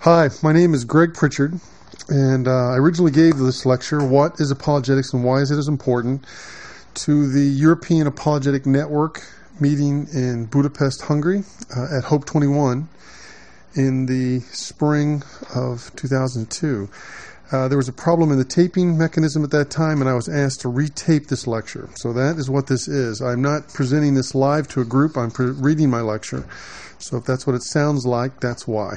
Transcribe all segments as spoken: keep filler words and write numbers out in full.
Hi, my name is Greg Pritchard, and uh, I originally gave this lecture, What is Apologetics and Why is it Important, to the European Apologetic Network meeting in Budapest, Hungary, uh, at Hope twenty-one in the spring of two thousand two. Uh, there was a problem in the taping mechanism at that time, and I was asked to retape this lecture. So that is what this is. I'm not presenting this live to a group. I'm pre- reading my lecture. So if that's what it sounds like, that's why.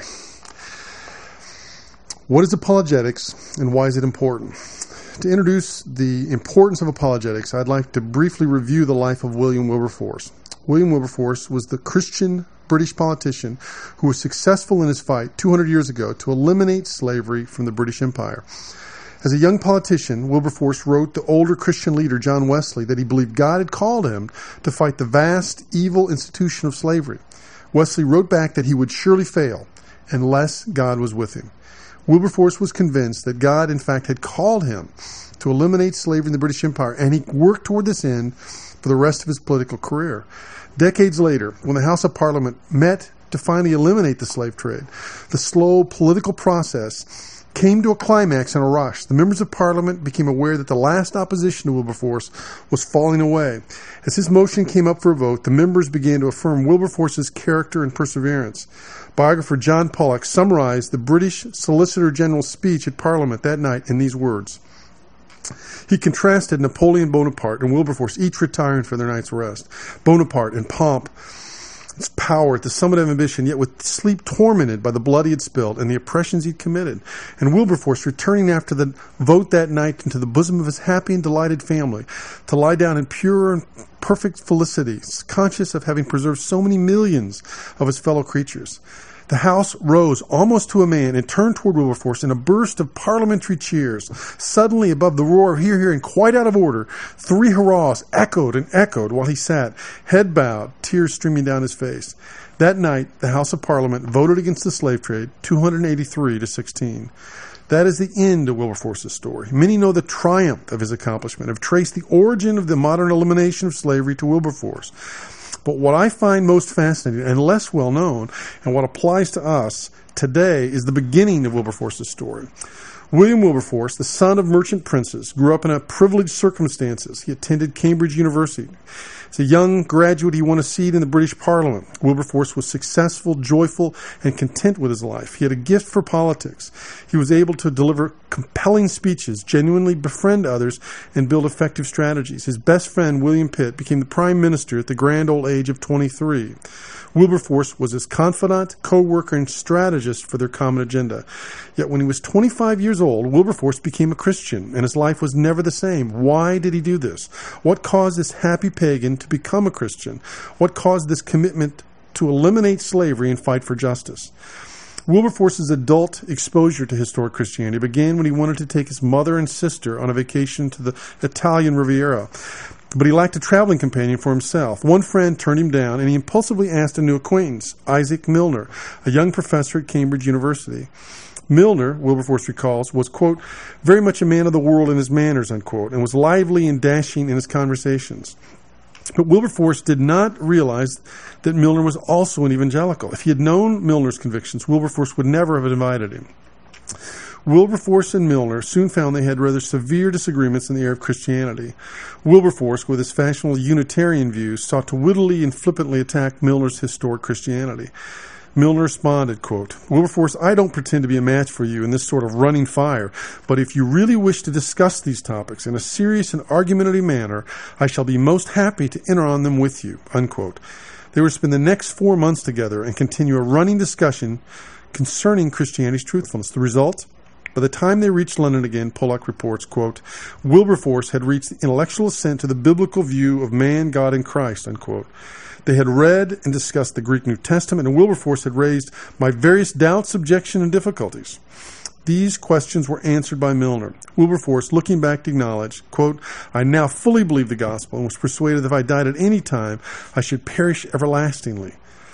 What is apologetics, and why is it important? To introduce the importance of apologetics, I'd like to briefly review the life of William Wilberforce. William Wilberforce was the Christian British politician who was successful in his fight two hundred years ago to eliminate slavery from the British Empire. As a young politician, Wilberforce wrote the older Christian leader John Wesley that he believed God had called him to fight the vast, evil institution of slavery. Wesley wrote back that he would surely fail unless God was with him. Wilberforce was convinced that God, in fact, had called him to eliminate slavery in the British Empire, and he worked toward this end for the rest of his political career. Decades later, when the House of Parliament met to finally eliminate the slave trade, the slow political process came to a climax in a rush. The members of Parliament became aware that the last opposition to Wilberforce was falling away. As his motion came up for a vote, the members began to affirm Wilberforce's character and perseverance. Biographer John Pollock summarized the British Solicitor General's speech at Parliament that night in these words. He contrasted Napoleon Bonaparte and Wilberforce, each retiring for their night's rest. Bonaparte in pomp, its power at the summit of ambition, yet with sleep tormented by the blood he had spilled and the oppressions he'd committed. And Wilberforce returning after the vote that night into the bosom of his happy and delighted family, to lie down in pure and perfect felicity, conscious of having preserved so many millions of his fellow creatures. The House rose almost to a man and turned toward Wilberforce in a burst of parliamentary cheers. Suddenly, above the roar of hear, hear, and quite out of order, three hurrahs echoed and echoed while he sat, head bowed, tears streaming down his face. That night, the House of Parliament voted against the slave trade, two hundred eighty-three to sixteen. That is the end of Wilberforce's story. Many know the triumph of his accomplishment, have traced the origin of the modern elimination of slavery to Wilberforce. But what I find most fascinating and less well known, and what applies to us today, is the beginning of Wilberforce's story. William Wilberforce, the son of merchant princes, grew up in a privileged circumstances. He attended Cambridge University. As a young graduate, he won a seat in the British Parliament. Wilberforce was successful, joyful, and content with his life. He had a gift for politics. He was able to deliver compelling speeches, genuinely befriend others, and build effective strategies. His best friend, William Pitt, became the prime minister at the grand old age of twenty-three. Wilberforce was his confidant, co-worker, and strategist for their common agenda. Yet when he was twenty-five years old, Wilberforce became a Christian, and his life was never the same. Why did he do this? What caused this happy pagan to become a Christian? What caused this commitment to eliminate slavery and fight for justice? Wilberforce's adult exposure to historic Christianity began when he wanted to take his mother and sister on a vacation to the Italian Riviera. But he lacked a traveling companion for himself. One friend turned him down, and he impulsively asked a new acquaintance, Isaac Milner, a young professor at Cambridge University. Milner, Wilberforce recalls, was, quote, very much a man of the world in his manners, unquote, and was lively and dashing in his conversations. But Wilberforce did not realize that Milner was also an evangelical. If he had known Milner's convictions, Wilberforce would never have invited him. Wilberforce and Milner soon found they had rather severe disagreements in the area of Christianity. Wilberforce, with his fashionable Unitarian views, sought to wittily and flippantly attack Milner's historic Christianity. Milner responded, quote, Wilberforce, I don't pretend to be a match for you in this sort of running fire, but if you really wish to discuss these topics in a serious and argumentative manner, I shall be most happy to enter on them with you, unquote. They were to spend the next four months together and continue a running discussion concerning Christianity's truthfulness. The result? By the time they reached London again, Pollock reports, quote, Wilberforce had reached the intellectual assent to the biblical view of man, God, and Christ, unquote. They had read and discussed the Greek New Testament, and Wilberforce had raised my various doubts, objections, and difficulties. These questions were answered by Milner. Wilberforce, looking back, to acknowledge, quote, I now fully believe the gospel and was persuaded that if I died at any time, I should perish everlastingly.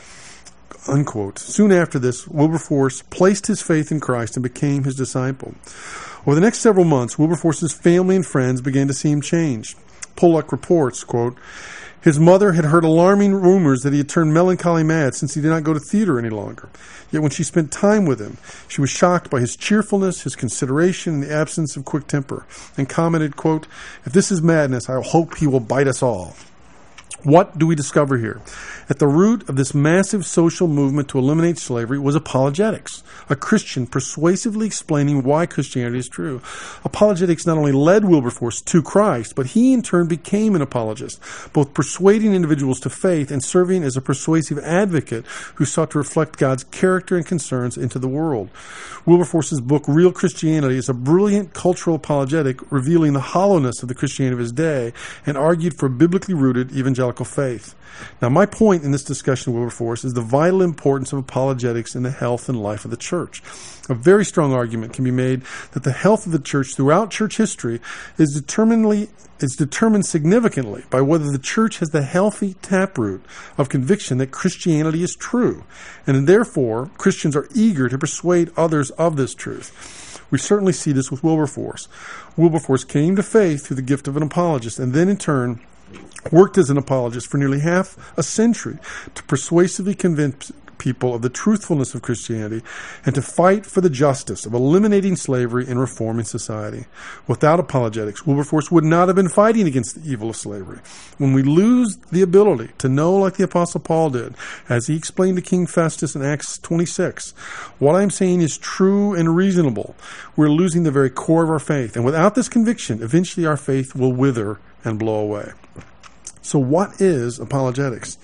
Unquote. Soon after this, Wilberforce placed his faith in Christ and became his disciple. Over the next several months, Wilberforce's family and friends began to see him change. Pollock reports, quote, His mother had heard alarming rumors that he had turned melancholy mad since he did not go to theater any longer. Yet when she spent time with him, she was shocked by his cheerfulness, his consideration, and the absence of quick temper, and commented, quote, "If this is madness, I hope he will bite us all." What do we discover here? At the root of this massive social movement to eliminate slavery was apologetics, a Christian persuasively explaining why Christianity is true. Apologetics not only led Wilberforce to Christ, but he in turn became an apologist, both persuading individuals to faith and serving as a persuasive advocate who sought to reflect God's character and concerns into the world. Wilberforce's book, Real Christianity, is a brilliant cultural apologetic revealing the hollowness of the Christianity of his day and argued for biblically rooted evangelical faith. Now, my point in this discussion of Wilberforce is the vital importance of apologetics in the health and life of the church. A very strong argument can be made that the health of the church throughout church history is determinedly is determined significantly by whether the church has the healthy taproot of conviction that Christianity is true, and therefore Christians are eager to persuade others of this truth. We certainly see this with Wilberforce. Wilberforce came to faith through the gift of an apologist, and then in turn worked as an apologist for nearly half a century to persuasively convince people of the truthfulness of Christianity and to fight for the justice of eliminating slavery and reforming society. Without apologetics, Wilberforce would not have been fighting against the evil of slavery. When we lose the ability to know like the Apostle Paul did, as he explained to King Festus in Acts twenty-six, what I'm saying is true and reasonable, we're losing the very core of our faith. And without this conviction, eventually our faith will wither and blow away. So what is apologetics?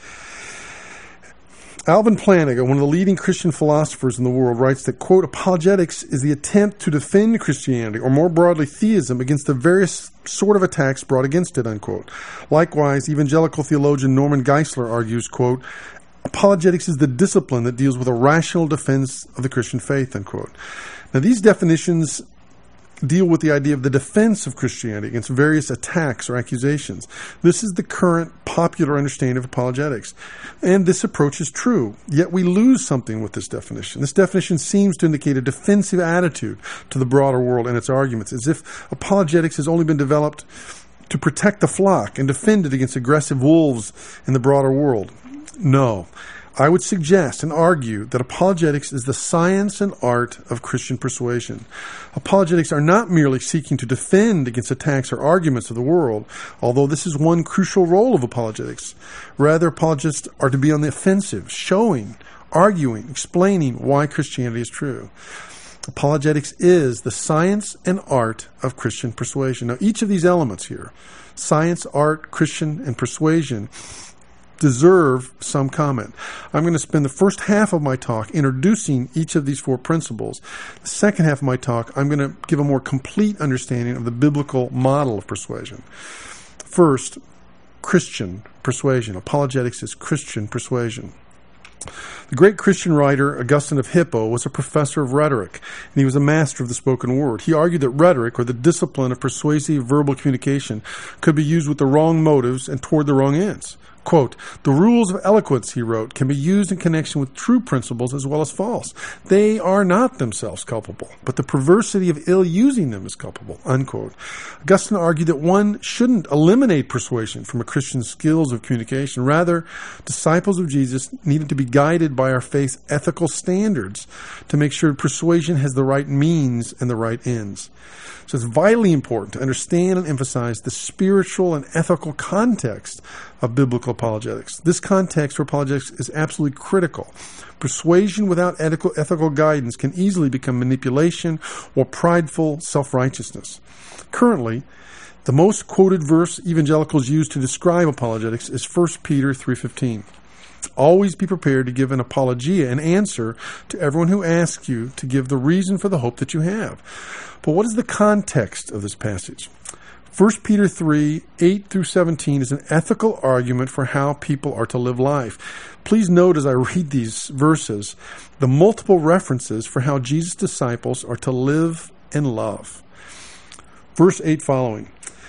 Alvin Plantinga, one of the leading Christian philosophers in the world, writes that, quote, apologetics is the attempt to defend Christianity, or more broadly theism, against the various sort of attacks brought against it, unquote. Likewise, evangelical theologian Norman Geisler argues, quote, apologetics is the discipline that deals with a rational defense of the Christian faith, unquote. Now, these definitions deal with the idea of the defense of Christianity against various attacks or accusations. This is the current popular understanding of apologetics. And this approach is true, yet we lose something with this definition. This definition seems to indicate a defensive attitude to the broader world and its arguments, as if apologetics has only been developed to protect the flock and defend it against aggressive wolves in the broader world. No. I would suggest and argue that apologetics is the science and art of Christian persuasion. Apologetics are not merely seeking to defend against attacks or arguments of the world, although this is one crucial role of apologetics. Rather, apologists are to be on the offensive, showing, arguing, explaining why Christianity is true. Apologetics is the science and art of Christian persuasion. Now, each of these elements here, science, art, Christian, and persuasion, deserve some comment. I'm going to spend the first half of my talk introducing each of these four principles. The second half of my talk, I'm going to give a more complete understanding of the biblical model of persuasion. First, Christian persuasion. Apologetics is Christian persuasion. The great Christian writer Augustine of Hippo was a professor of rhetoric, and he was a master of the spoken word. He argued that rhetoric, or the discipline of persuasive verbal communication, could be used with the wrong motives and toward the wrong ends. Quote, the rules of eloquence, he wrote, can be used in connection with true principles as well as false. They are not themselves culpable, but the perversity of ill-using them is culpable, unquote. Augustine argued that one shouldn't eliminate persuasion from a Christian's skills of communication. Rather, disciples of Jesus needed to be guided by our faith's ethical standards to make sure persuasion has the right means and the right ends. So it's vitally important to understand and emphasize the spiritual and ethical context of biblical apologetics. This context for apologetics is absolutely critical. Persuasion without ethical, ethical guidance can easily become manipulation or prideful self-righteousness. Currently, the most quoted verse evangelicals use to describe apologetics is First Peter three fifteen. Always be prepared to give an apologia, an answer to everyone who asks you to give the reason for the hope that you have. But what is the context of this passage? First Peter three, eight through seventeen is an ethical argument for how people are to live life. Please note as I read these verses, the multiple references for how Jesus' disciples are to live and love. Verse eight following.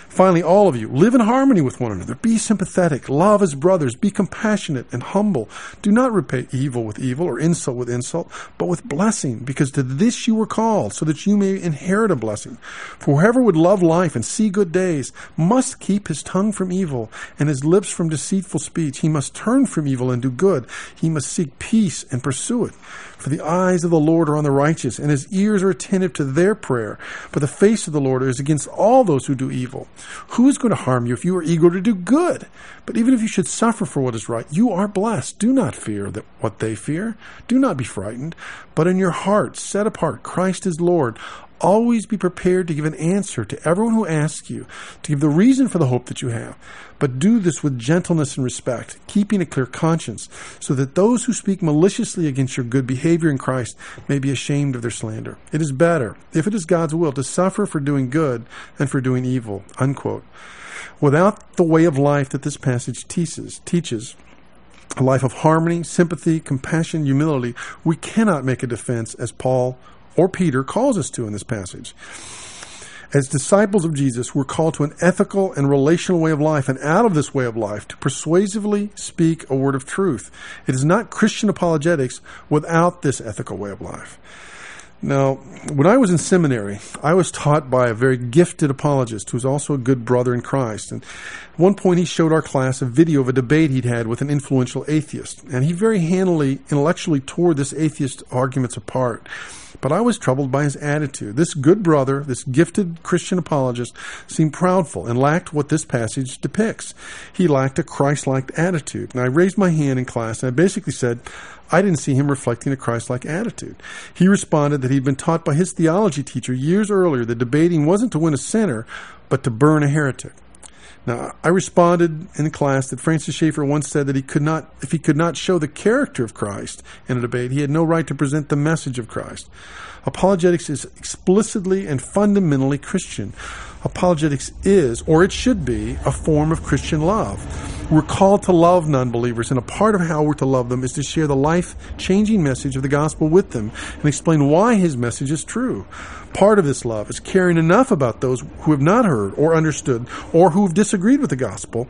Finally, all of you, live in harmony with one another. Be sympathetic. Love as brothers. Be compassionate and humble. Do not repay evil with evil or insult with insult, but with blessing, because to this you were called, so that you may inherit a blessing. For whoever would love life and see good days must keep his tongue from evil and his lips from deceitful speech. He must turn from evil and do good. He must seek peace and pursue it. For the eyes of the Lord are on the righteous, and his ears are attentive to their prayer. But the face of the Lord is against all those who do evil. Who is going to harm you if you are eager to do good? But even if you should suffer for what is right, you are blessed. Do not fear that what they fear. Do not be frightened. But in your heart, set apart Christ as Lord. Always be prepared to give an answer to everyone who asks you, to give the reason for the hope that you have. But do this with gentleness and respect, keeping a clear conscience, so that those who speak maliciously against your good behavior in Christ may be ashamed of their slander. It is better, if it is God's will, to suffer for doing good than for doing evil." Unquote. Without the way of life that this passage teaches, teaches, a life of harmony, sympathy, compassion, humility, we cannot make a defense as Paul or Peter calls us to in this passage. As disciples of Jesus, we're called to an ethical and relational way of life, and out of this way of life, to persuasively speak a word of truth. It is not Christian apologetics without this ethical way of life. Now, when I was in seminary, I was taught by a very gifted apologist who was also a good brother in Christ. And at one point, he showed our class a video of a debate he'd had with an influential atheist. And he very handily, intellectually tore this atheist arguments apart. But I was troubled by his attitude. This good brother, this gifted Christian apologist, seemed proudful and lacked what this passage depicts. He lacked a Christ-like attitude. And I raised my hand in class, and I basically said, I didn't see him reflecting a Christ-like attitude. He responded that he'd been taught by his theology teacher years earlier that debating wasn't to win a sinner, but to burn a heretic. Now, I responded in class that Francis Schaeffer once said that he could not, if he could not show the character of Christ in a debate, he had no right to present the message of Christ. Apologetics is explicitly and fundamentally Christian. Apologetics is, or it should be, a form of Christian love. We're called to love non-believers, and a part of how we're to love them is to share the life-changing message of the gospel with them and explain why his message is true. Part of this love is caring enough about those who have not heard or understood or who have disagreed with the gospel.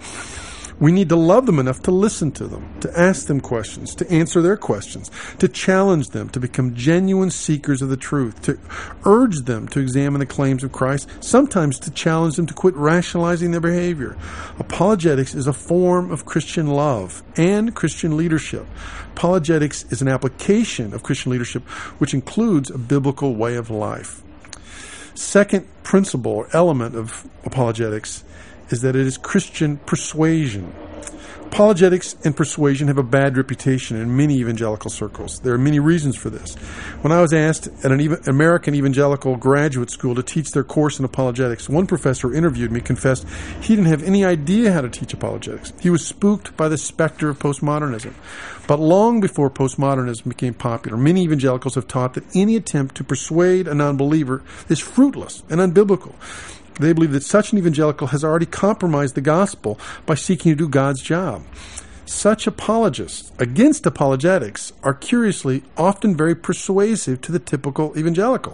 We need to love them enough to listen to them, to ask them questions, to answer their questions, to challenge them to become genuine seekers of the truth, to urge them to examine the claims of Christ, sometimes to challenge them to quit rationalizing their behavior. Apologetics is a form of Christian love and Christian leadership. Apologetics is an application of Christian leadership, which includes a biblical way of life. Second principle or element of apologetics is that it is Christian persuasion. Apologetics and persuasion have a bad reputation in many evangelical circles. There are many reasons for this. When I was asked at an American evangelical graduate school to teach their course in apologetics, one professor who interviewed me confessed he didn't have any idea how to teach apologetics. He was spooked by the specter of postmodernism. But long before postmodernism became popular, many evangelicals have taught that any attempt to persuade a non-believer is fruitless and unbiblical. They believe that such an evangelical has already compromised the gospel by seeking to do God's job. Such apologists against apologetics are curiously often very persuasive to the typical evangelical.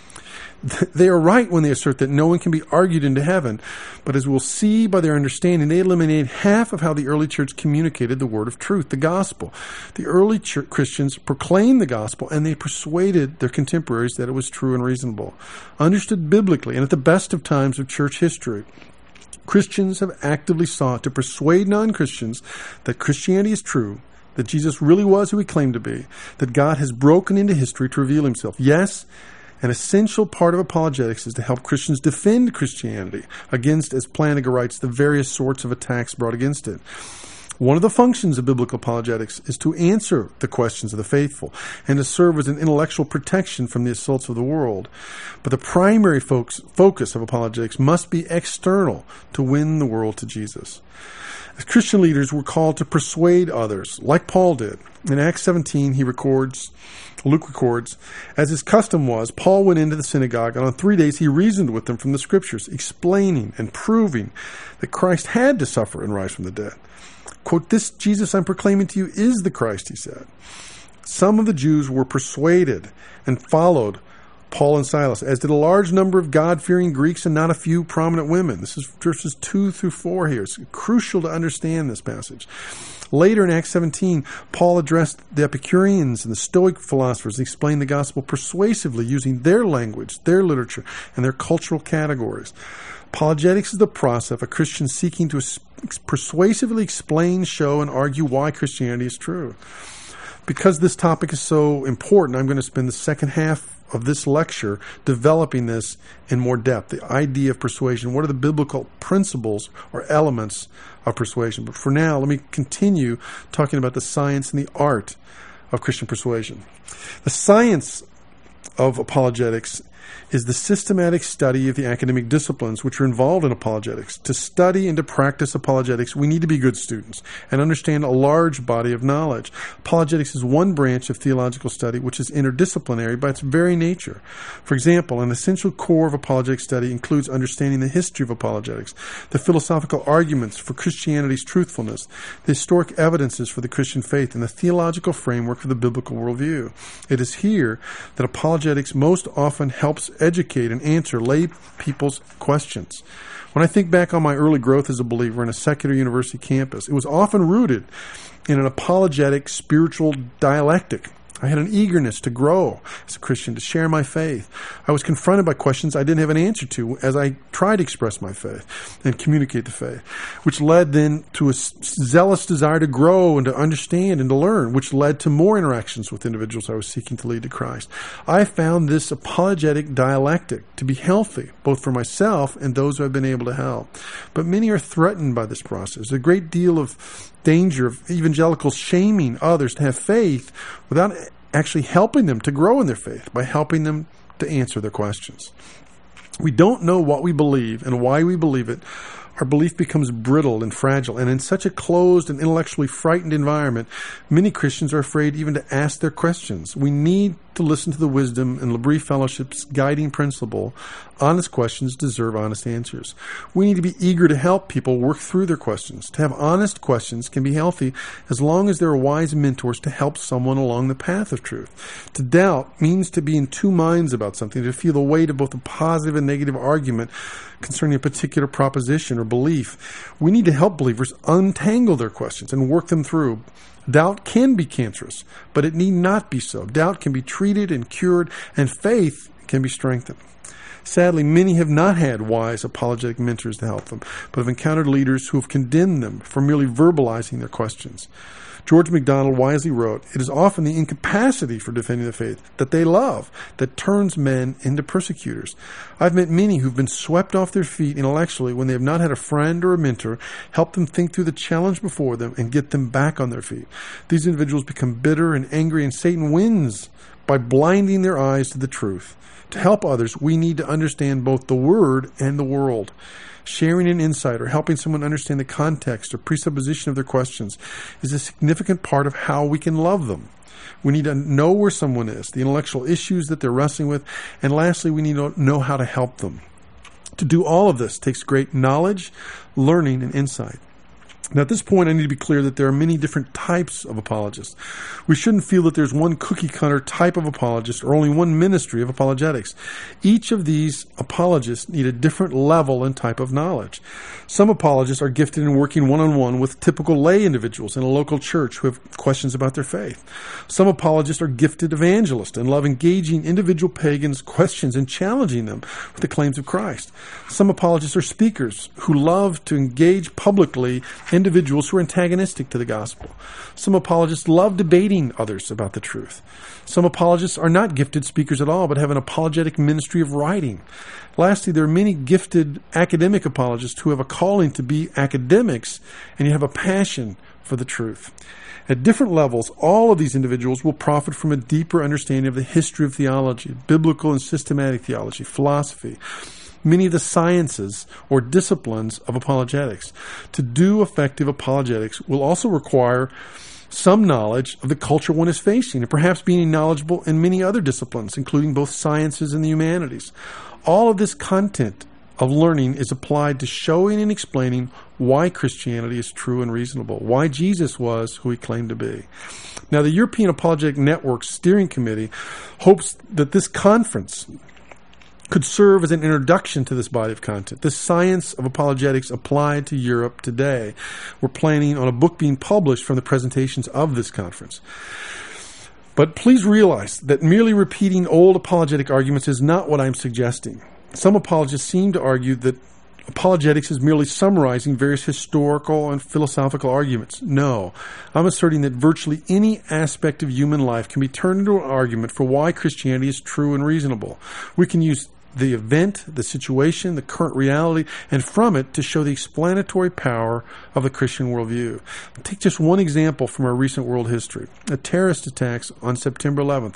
They are right when they assert that no one can be argued into heaven, but as we'll see by their understanding, they eliminate half of how the early church communicated the word of truth, the gospel. The early church Christians proclaimed the gospel, and they persuaded their contemporaries that it was true and reasonable. Understood biblically, and at the best of times of church history, Christians have actively sought to persuade non-Christians that Christianity is true, that Jesus really was who he claimed to be, that God has broken into history to reveal himself. Yes, an essential part of apologetics is to help Christians defend Christianity against, as Plantinga writes, the various sorts of attacks brought against it. One of the functions of biblical apologetics is to answer the questions of the faithful and to serve as an intellectual protection from the assaults of the world. But the primary focus, focus of apologetics must be external to win the world to Jesus. As Christian leaders, we're called to persuade others, like Paul did. In Acts seventeen, he records, Luke records, as his custom was, Paul went into the synagogue, and on three days he reasoned with them from the Scriptures, explaining and proving that Christ had to suffer and rise from the dead. Quote, "This Jesus I'm proclaiming to you is the Christ," he said. Some of the Jews were persuaded and followed Paul and Silas, as did a large number of God-fearing Greeks and not a few prominent women. This is verses two through four here. It's crucial to understand this passage. Later in Acts seventeen, Paul addressed the Epicureans and the Stoic philosophers and explained the gospel persuasively using their language, their literature, and their cultural categories. Apologetics is the process of a Christian seeking to persuasively explain, show, and argue why Christianity is true. Because this topic is so important, I'm going to spend the second half of this lecture developing this in more depth, the idea of persuasion. What are the biblical principles or elements of persuasion? But for now, let me continue talking about the science and the art of Christian persuasion. The science of apologetics is the systematic study of the academic disciplines which are involved in apologetics. To study and to practice apologetics, we need to be good students and understand a large body of knowledge. Apologetics is one branch of theological study which is interdisciplinary by its very nature. For example, an essential core of apologetic study includes understanding the history of apologetics, the philosophical arguments for Christianity's truthfulness, the historic evidences for the Christian faith, and the theological framework for the biblical worldview. It is here that apologetics most often helps educate and answer lay people's questions. When I think back on my early growth as a believer in a secular university campus, it was often rooted in an apologetic spiritual dialectic. I had an eagerness to grow as a Christian, to share my faith. I was confronted by questions I didn't have an answer to as I tried to express my faith and communicate the faith, which led then to a zealous desire to grow and to understand and to learn, which led to more interactions with individuals I was seeking to lead to Christ. I found this apologetic dialectic to be healthy, both for myself and those who I've been able to help. But many are threatened by this process. A great deal of danger of evangelicals shaming others to have faith without actually helping them to grow in their faith by helping them to answer their questions. We don't know what we believe and why we believe it. Our belief becomes brittle and fragile, and in such a closed and intellectually frightened environment, many Christians are afraid even to ask their questions. We need to listen to the wisdom and L'Abri Fellowship's guiding principle. Honest questions deserve honest answers. We need to be eager to help people work through their questions. To have honest questions can be healthy as long as there are wise mentors to help someone along the path of truth. To doubt means to be in two minds about something, to feel the weight of both a positive and negative argument concerning a particular proposition or belief. We need to help believers untangle their questions and work them through. Doubt can be cancerous, but it need not be so. Doubt can be treated and cured, and faith can be strengthened. Sadly, many have not had wise apologetic mentors to help them, but have encountered leaders who have condemned them for merely verbalizing their questions. George MacDonald wisely wrote, "It is often the incapacity for defending the faith that they love that turns men into persecutors." I've met many who've been swept off their feet intellectually when they have not had a friend or a mentor help them think through the challenge before them and get them back on their feet. These individuals become bitter and angry, and Satan wins by blinding their eyes to the truth. To help others, we need to understand both the Word and the world. Sharing an insight or helping someone understand the context or presupposition of their questions is a significant part of how we can love them. We need to know where someone is, the intellectual issues that they're wrestling with, and lastly, we need to know how to help them. To do all of this takes great knowledge, learning, and insight. Now, at this point, I need to be clear that there are many different types of apologists. We shouldn't feel that there's one cookie-cutter type of apologist or only one ministry of apologetics. Each of these apologists need a different level and type of knowledge. Some apologists are gifted in working one-on-one with typical lay individuals in a local church who have questions about their faith. Some apologists are gifted evangelists and love engaging individual pagans' questions and challenging them with the claims of Christ. Some apologists are speakers who love to engage publicly individuals who are antagonistic to the gospel. Some apologists love debating others about the truth. Some apologists are not gifted speakers at all, but have an apologetic ministry of writing. Lastly, there are many gifted academic apologists who have a calling to be academics, and you have a passion for the truth. At different levels, all of these individuals will profit from a deeper understanding of the history of theology, biblical and systematic theology, philosophy, many of the sciences or disciplines of apologetics. To do effective apologetics will also require some knowledge of the culture one is facing, and perhaps being knowledgeable in many other disciplines, including both sciences and the humanities. All of this content of learning is applied to showing and explaining why Christianity is true and reasonable, why Jesus was who he claimed to be. Now, the European Apologetic Network Steering Committee hopes that this conference could serve as an introduction to this body of content, the science of apologetics applied to Europe today. We're planning on a book being published from the presentations of this conference. But please realize that merely repeating old apologetic arguments is not what I'm suggesting. Some apologists seem to argue that apologetics is merely summarizing various historical and philosophical arguments. No, I'm asserting that virtually any aspect of human life can be turned into an argument for why Christianity is true and reasonable. We can use the event, the situation, the current reality, and from it to show the explanatory power of the Christian worldview. Take just one example from our recent world history, the terrorist attacks on September eleventh.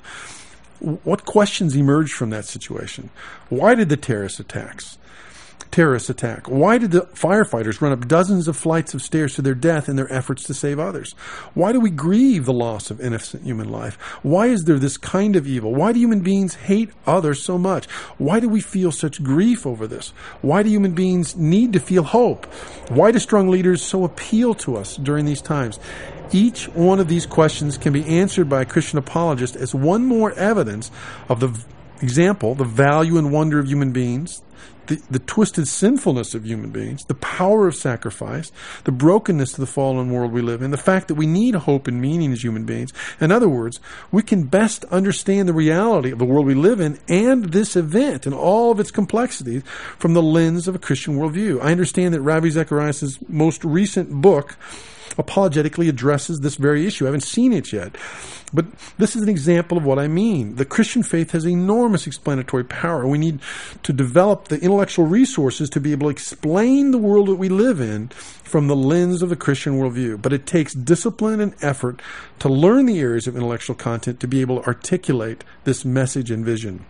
What questions emerged from that situation? Why did the terrorist attacks? Terrorist attack. Why did the firefighters run up dozens of flights of stairs to their death in their efforts to save others? Why do we grieve the loss of innocent human life? Why is there this kind of evil? Why do human beings hate others so much? Why do we feel such grief over this? Why do human beings need to feel hope? Why do strong leaders so appeal to us during these times? Each one of these questions can be answered by a Christian apologist as one more evidence of the example, the value and wonder of human beings, The, the twisted sinfulness of human beings, the power of sacrifice, the brokenness of the fallen world we live in, the fact that we need hope and meaning as human beings. In other words, we can best understand the reality of the world we live in and this event and all of its complexities from the lens of a Christian worldview. I understand that Ravi Zacharias' most recent book apologetically addresses this very issue. I haven't seen it yet, but this is an example of what I mean. The Christian faith has enormous explanatory power. We need to develop the intellectual resources to be able to explain the world that we live in from the lens of the Christian worldview. But it takes discipline and effort to learn the areas of intellectual content to be able to articulate this message and vision.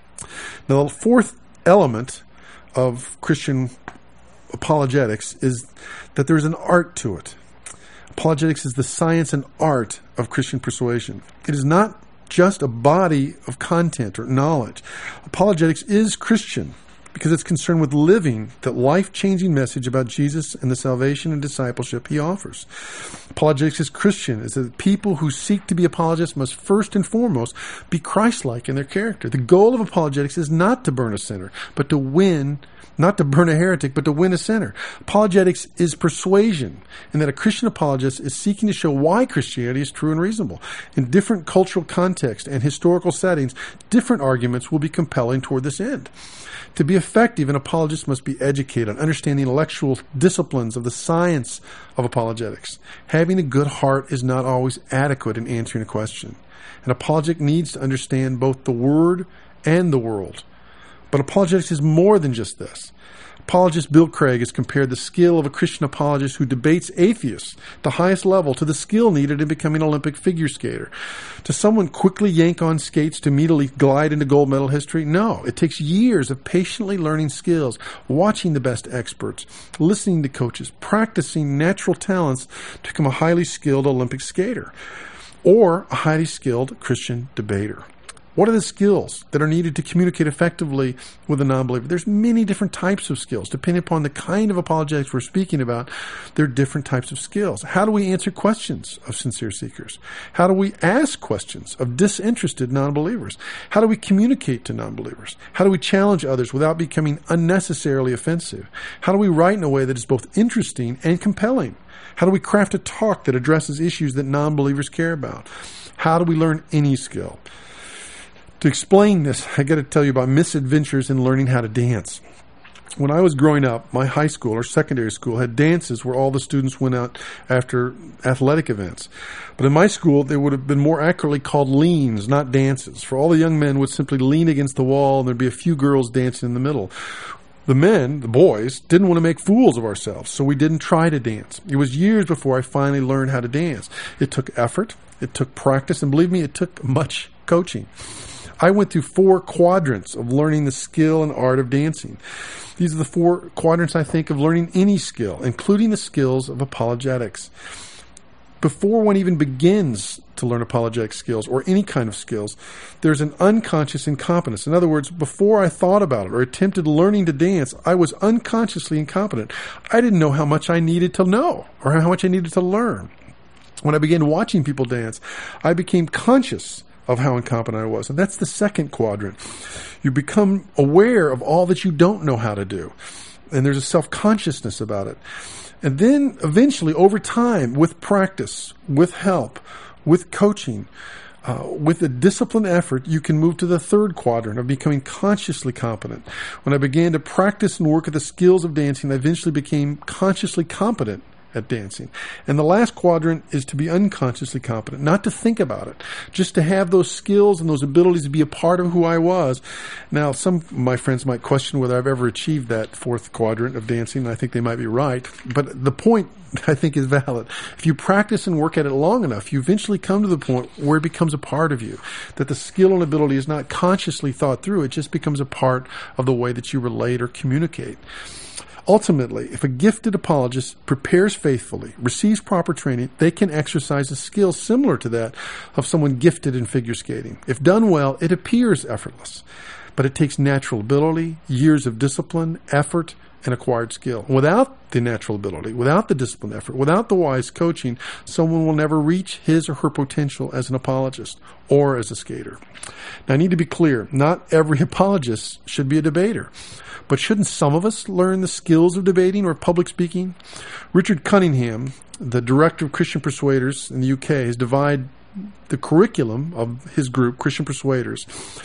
Now, the fourth element of Christian apologetics is that there's an art to it. Apologetics is the science and art of Christian persuasion. It is not just a body of content or knowledge. Apologetics is Christian because it's concerned with living the life-changing message about Jesus and the salvation and discipleship he offers. Apologetics is Christian is that people who seek to be apologists must first and foremost be Christ-like in their character. The goal of apologetics is not to burn a sinner, but to win Not to burn a heretic, but to win a sinner. Apologetics is persuasion, in that a Christian apologist is seeking to show why Christianity is true and reasonable. In different cultural contexts and historical settings, different arguments will be compelling toward this end. To be effective, an apologist must be educated, understand the intellectual disciplines of the science of apologetics. Having a good heart is not always adequate in answering a question. An apologetic needs to understand both the Word and the world. But apologetics is more than just this. Apologist Bill Craig has compared the skill of a Christian apologist who debates atheists at the highest level to the skill needed in becoming an Olympic figure skater. Does someone quickly yank on skates to immediately glide into gold medal history? No. It takes years of patiently learning skills, watching the best experts, listening to coaches, practicing natural talents to become a highly skilled Olympic skater or a highly skilled Christian debater. What are the skills that are needed to communicate effectively with a non-believer? There's many different types of skills. Depending upon the kind of apologetics we're speaking about, there are different types of skills. How do we answer questions of sincere seekers? How do we ask questions of disinterested non-believers? How do we communicate to non-believers? How do we challenge others without becoming unnecessarily offensive? How do we write in a way that is both interesting and compelling? How do we craft a talk that addresses issues that non-believers care about? How do we learn any skill? To explain this, I got to tell you about misadventures in learning how to dance. When I was growing up, my high school or secondary school had dances where all the students went out after athletic events. But in my school, they would have been more accurately called leans, not dances. For all the young men would simply lean against the wall and there'd be a few girls dancing in the middle. The men, the boys, didn't want to make fools of ourselves, so we didn't try to dance. It was years before I finally learned how to dance. It took effort, it took practice, and believe me, it took much coaching. I went through four quadrants of learning the skill and art of dancing. These are the four quadrants, I think, of learning any skill, including the skills of apologetics. before one even begins to learn apologetic skills or any kind of skills, there's an unconscious incompetence. In other words, before I thought about it or attempted learning to dance, I was unconsciously incompetent. I didn't know how much I needed to know or how much I needed to learn. When I began watching people dance, I became conscious of how incompetent I was. And that's the second quadrant. You become aware of all that you don't know how to do. And there's a self-consciousness about it. And then eventually, over time, with practice, with help, with coaching, uh, with a disciplined effort, you can move to the third quadrant of becoming consciously competent. When I began to practice and work at the skills of dancing, I eventually became consciously competent at dancing. And the last quadrant is to be unconsciously competent, not to think about it, just to have those skills and those abilities to be a part of who I was. Now, some of my friends might question whether I've ever achieved that fourth quadrant of dancing. I think they might be right. But the point, I think, is valid. If you practice and work at it long enough, you eventually come to the point where it becomes a part of you, that the skill and ability is not consciously thought through. It just becomes a part of the way that you relate or communicate. Ultimately, if a gifted apologist prepares faithfully, receives proper training, they can exercise a skill similar to that of someone gifted in figure skating. If done well, it appears effortless, but it takes natural ability, years of discipline, effort, and acquired skill. Without the natural ability, without the discipline effort, without the wise coaching, someone will never reach his or her potential as an apologist or as a skater. Now, I need to be clear, not every apologist should be a debater. But shouldn't some of us learn the skills of debating or public speaking? Richard Cunningham, the director of Christian Persuaders in the U K, has divided the curriculum of his group, Christian Persuaders,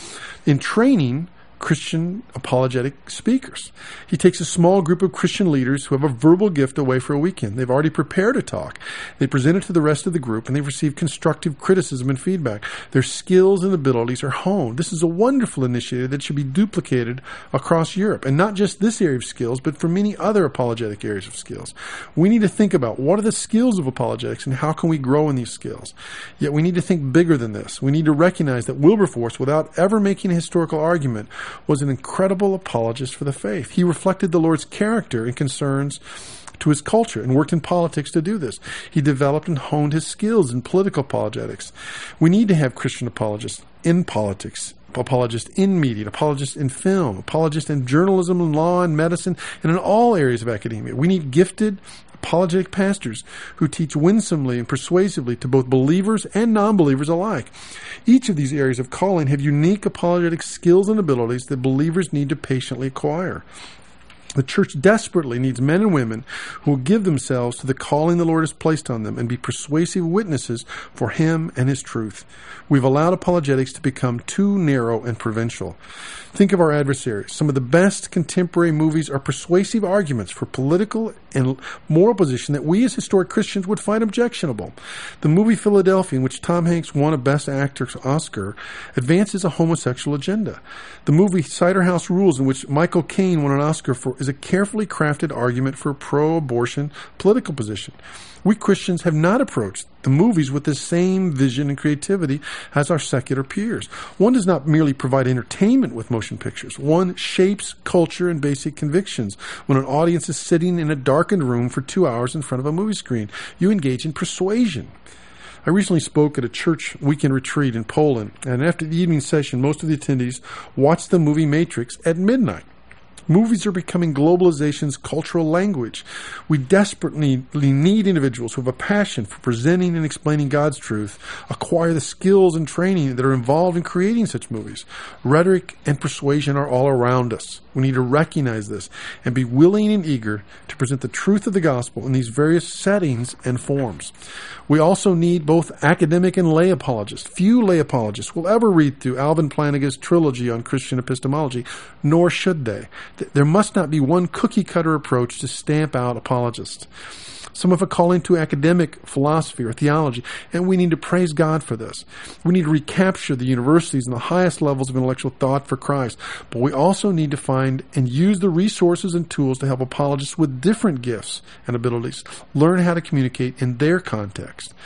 in training Christian apologetic speakers. He takes a small group of Christian leaders who have a verbal gift away for a weekend. They've already prepared a talk. They present it to the rest of the group, and they've received constructive criticism and feedback. Their skills and abilities are honed. This is a wonderful initiative that should be duplicated across Europe, and not just this area of skills, but for many other apologetic areas of skills. We need to think about what are the skills of apologetics and how can we grow in these skills. Yet we need to think bigger than this. We need to recognize that Wilberforce, without ever making a historical argument, was an incredible apologist for the faith. He reflected the Lord's character and concerns to his culture and worked in politics to do this. He developed and honed his skills in political apologetics. We need to have Christian apologists in politics, apologists in media, apologists in film, apologists in journalism and law and medicine, and in all areas of academia. We need gifted apologetic pastors who teach winsomely and persuasively to both believers and non-believers alike. Each of these areas of calling have unique apologetic skills and abilities that believers need to patiently acquire. The church desperately needs men and women who will give themselves to the calling the Lord has placed on them and be persuasive witnesses for Him and His truth. We've allowed apologetics to become too narrow and provincial. Think of our adversaries. Some of the best contemporary movies are persuasive arguments for political and moral position that we as historic Christians would find objectionable. The movie Philadelphia, in which Tom Hanks won a Best Actor Oscar, advances a homosexual agenda. The movie Cider House Rules, in which Michael Caine won an Oscar for, is a carefully crafted argument for a pro-abortion political position. We Christians have not approached the movies with the same vision and creativity as our secular peers. One does not merely provide entertainment with motion pictures. One shapes culture and basic convictions. When an audience is sitting in a darkened room for two hours in front of a movie screen, you engage in persuasion. I recently spoke at a church weekend retreat in Poland, and after the evening session, most of the attendees watched the movie Matrix at midnight. Movies are becoming globalization's cultural language. We desperately need individuals who have a passion for presenting and explaining God's truth, acquire the skills and training that are involved in creating such movies. Rhetoric and persuasion are all around us. We need to recognize this and be willing and eager to present the truth of the gospel in these various settings and forms. We also need both academic and lay apologists. Few lay apologists will ever read through Alvin Plantinga's trilogy on Christian epistemology, nor should they. There must not be one cookie-cutter approach to stamp out apologists. Some have a calling to academic philosophy or theology, and we need to praise God for this. We need to recapture the universities and the highest levels of intellectual thought for Christ, but we also need to find and use the resources and tools to help apologists with different gifts and abilities learn how to communicate in their context.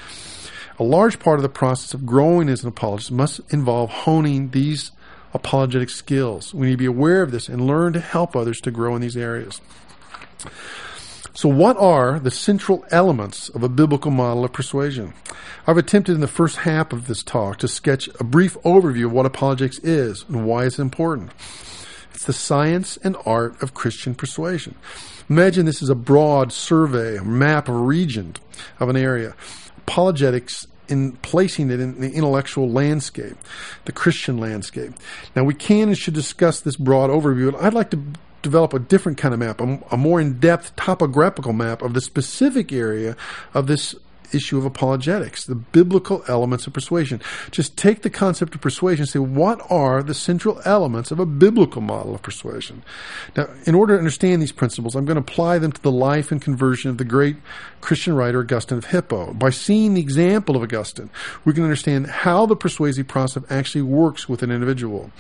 A large part of the process of growing as an apologist must involve honing these apologetic skills. We need to be aware of this and learn to help others to grow in these areas. So what are the central elements of a biblical model of persuasion? I've attempted in the first half of this talk to sketch a brief overview of what apologetics is and why it's important. It's the science and art of Christian persuasion. Imagine this is a broad survey, a map of a region of an area. Apologetics in placing it in the intellectual landscape, the Christian landscape. Now, we can and should discuss this broad overview, but I'd like to develop a different kind of map, a, a more in-depth topographical map of the specific area of this issue of apologetics, the biblical elements of persuasion. Just take the concept of persuasion and say, what are the central elements of a biblical model of persuasion? Now, in order to understand these principles, I'm going to apply them to the life and conversion of the great Christian writer Augustine of Hippo. By seeing the example of Augustine, we can understand how the persuasive process actually works with an individual.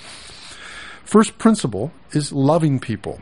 First principle is loving people.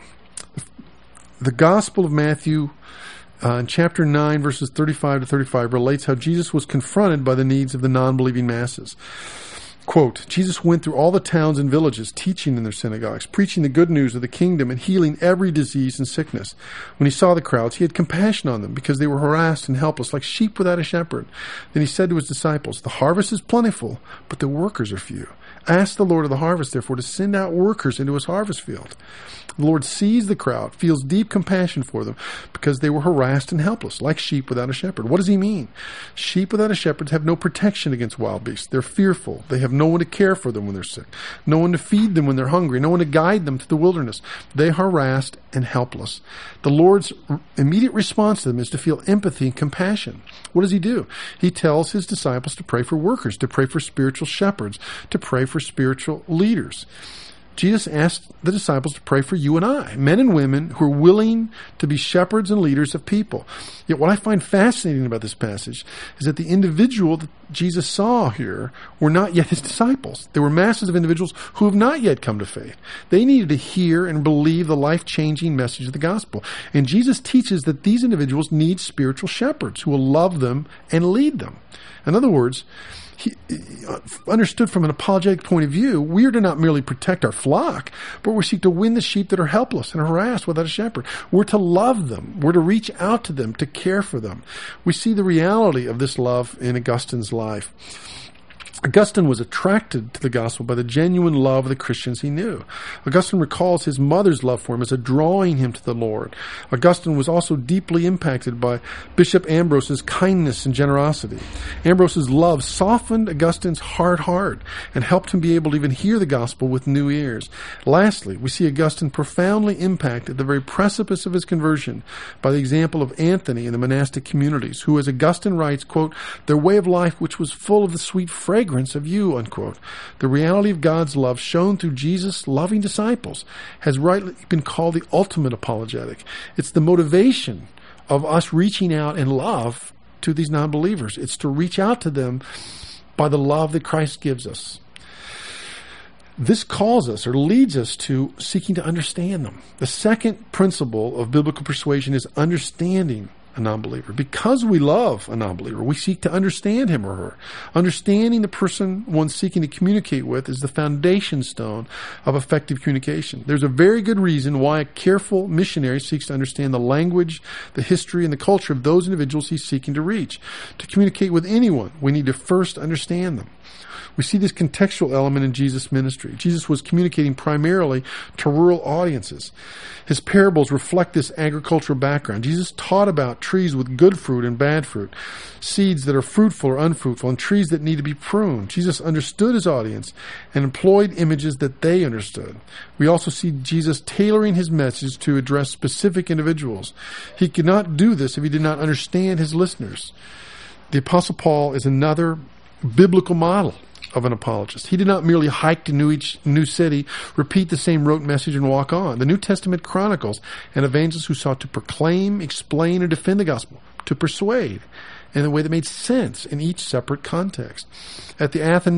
The Gospel of Matthew uh, in chapter nine, verses thirty-five to thirty-five, relates how Jesus was confronted by the needs of the non-believing masses. Quote, Jesus went through all the towns and villages, teaching in their synagogues, preaching the good news of the kingdom and healing every disease and sickness. When he saw the crowds, he had compassion on them because they were harassed and helpless, like sheep without a shepherd. Then he said to his disciples, the harvest is plentiful, but the workers are few. Ask the Lord of the harvest, therefore, to send out workers into his harvest field. The Lord sees the crowd, feels deep compassion for them because they were harassed and helpless, like sheep without a shepherd. What does he mean? Sheep without a shepherd have no protection against wild beasts. They're fearful. They have no one to care for them when they're sick, no one to feed them when they're hungry, no one to guide them through the wilderness. They are harassed and helpless. The Lord's immediate response to them is to feel empathy and compassion. What does he do? He tells his disciples to pray for workers, to pray for spiritual shepherds, to pray for spiritual leaders. Jesus asked the disciples to pray for you and I, men and women who are willing to be shepherds and leaders of people. Yet what I find fascinating about this passage is that the individual that Jesus saw here were not yet his disciples. There were masses of individuals who have not yet come to faith. They needed to hear and believe the life-changing message of the gospel. And Jesus teaches that these individuals need spiritual shepherds who will love them and lead them. In other words, He, understood from an apologetic point of view, we are to not merely protect our flock, but we seek to win the sheep that are helpless and harassed without a shepherd. We're to love them. We're to reach out to them, to care for them. We see the reality of this love in Augustine's life. Augustine was attracted to the gospel by the genuine love of the Christians he knew. Augustine recalls his mother's love for him as a drawing him to the Lord. Augustine was also deeply impacted by Bishop Ambrose's kindness and generosity. Ambrose's love softened Augustine's hard heart and helped him be able to even hear the gospel with new ears. Lastly, we see Augustine profoundly impacted at the very precipice of his conversion by the example of Anthony in the monastic communities, who, as Augustine writes, quote, their way of life which was full of the sweet fragrance of you, unquote. The reality of God's love shown through Jesus' loving disciples has rightly been called the ultimate apologetic. It's the motivation of us reaching out in love to these non-believers. It's to reach out to them by the love that Christ gives us. This calls us or leads us to seeking to understand them. The second principle of biblical persuasion is understanding a non-believer. Because we love a non-believer, we seek to understand him or her. Understanding the person one's seeking to communicate with is the foundation stone of effective communication. There's a very good reason why a careful missionary seeks to understand the language, the history, and the culture of those individuals he's seeking to reach. To communicate with anyone, we need to first understand them. We see this contextual element in Jesus' ministry. Jesus was communicating primarily to rural audiences. His parables reflect this agricultural background. Jesus taught about trees with good fruit and bad fruit, seeds that are fruitful or unfruitful, and trees that need to be pruned. Jesus understood his audience and employed images that they understood. We also see Jesus tailoring his message to address specific individuals. He could not do this if he did not understand his listeners. The Apostle Paul is another biblical model of an apologist. He did not merely hike to new each new city, repeat the same rote message, and walk on. The New Testament chronicles an evangelist who sought to proclaim, explain, and defend the gospel, to persuade in a way that made sense in each separate context. At the Athens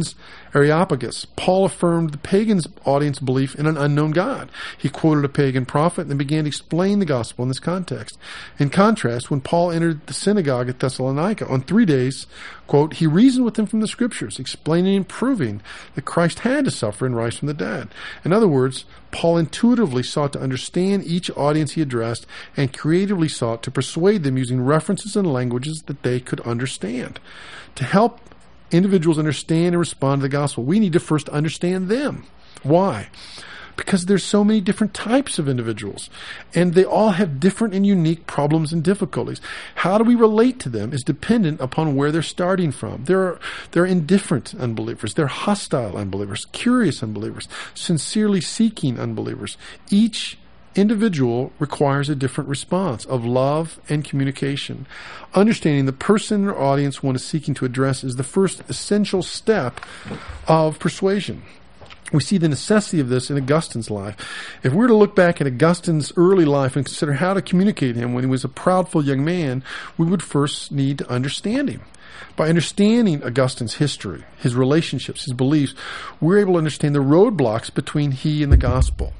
Areopagus, Paul affirmed the pagan's audience belief in an unknown God. He quoted a pagan prophet and then began to explain the gospel in this context. In contrast, when Paul entered the synagogue at Thessalonica on three days, quote, he reasoned with them from the scriptures, explaining and proving that Christ had to suffer and rise from the dead. In other words, Paul intuitively sought to understand each audience he addressed and creatively sought to persuade them using references and languages that they could understand. To help individuals understand and respond to the gospel, we need to first understand them. Why? Because there's so many different types of individuals, and they all have different and unique problems and difficulties. How do we relate to them is dependent upon where they're starting from. There are, there are indifferent unbelievers. There are hostile unbelievers, curious unbelievers, sincerely seeking unbelievers. Each individual requires a different response of love and communication. Understanding the person or audience one is seeking to address is the first essential step of persuasion. We see the necessity of this in Augustine's life. If we were to look back at Augustine's early life and consider how to communicate him when he was a proudful young man, we would first need to understand him. By understanding Augustine's history, his relationships, his beliefs, we're able to understand the roadblocks between he and the gospel.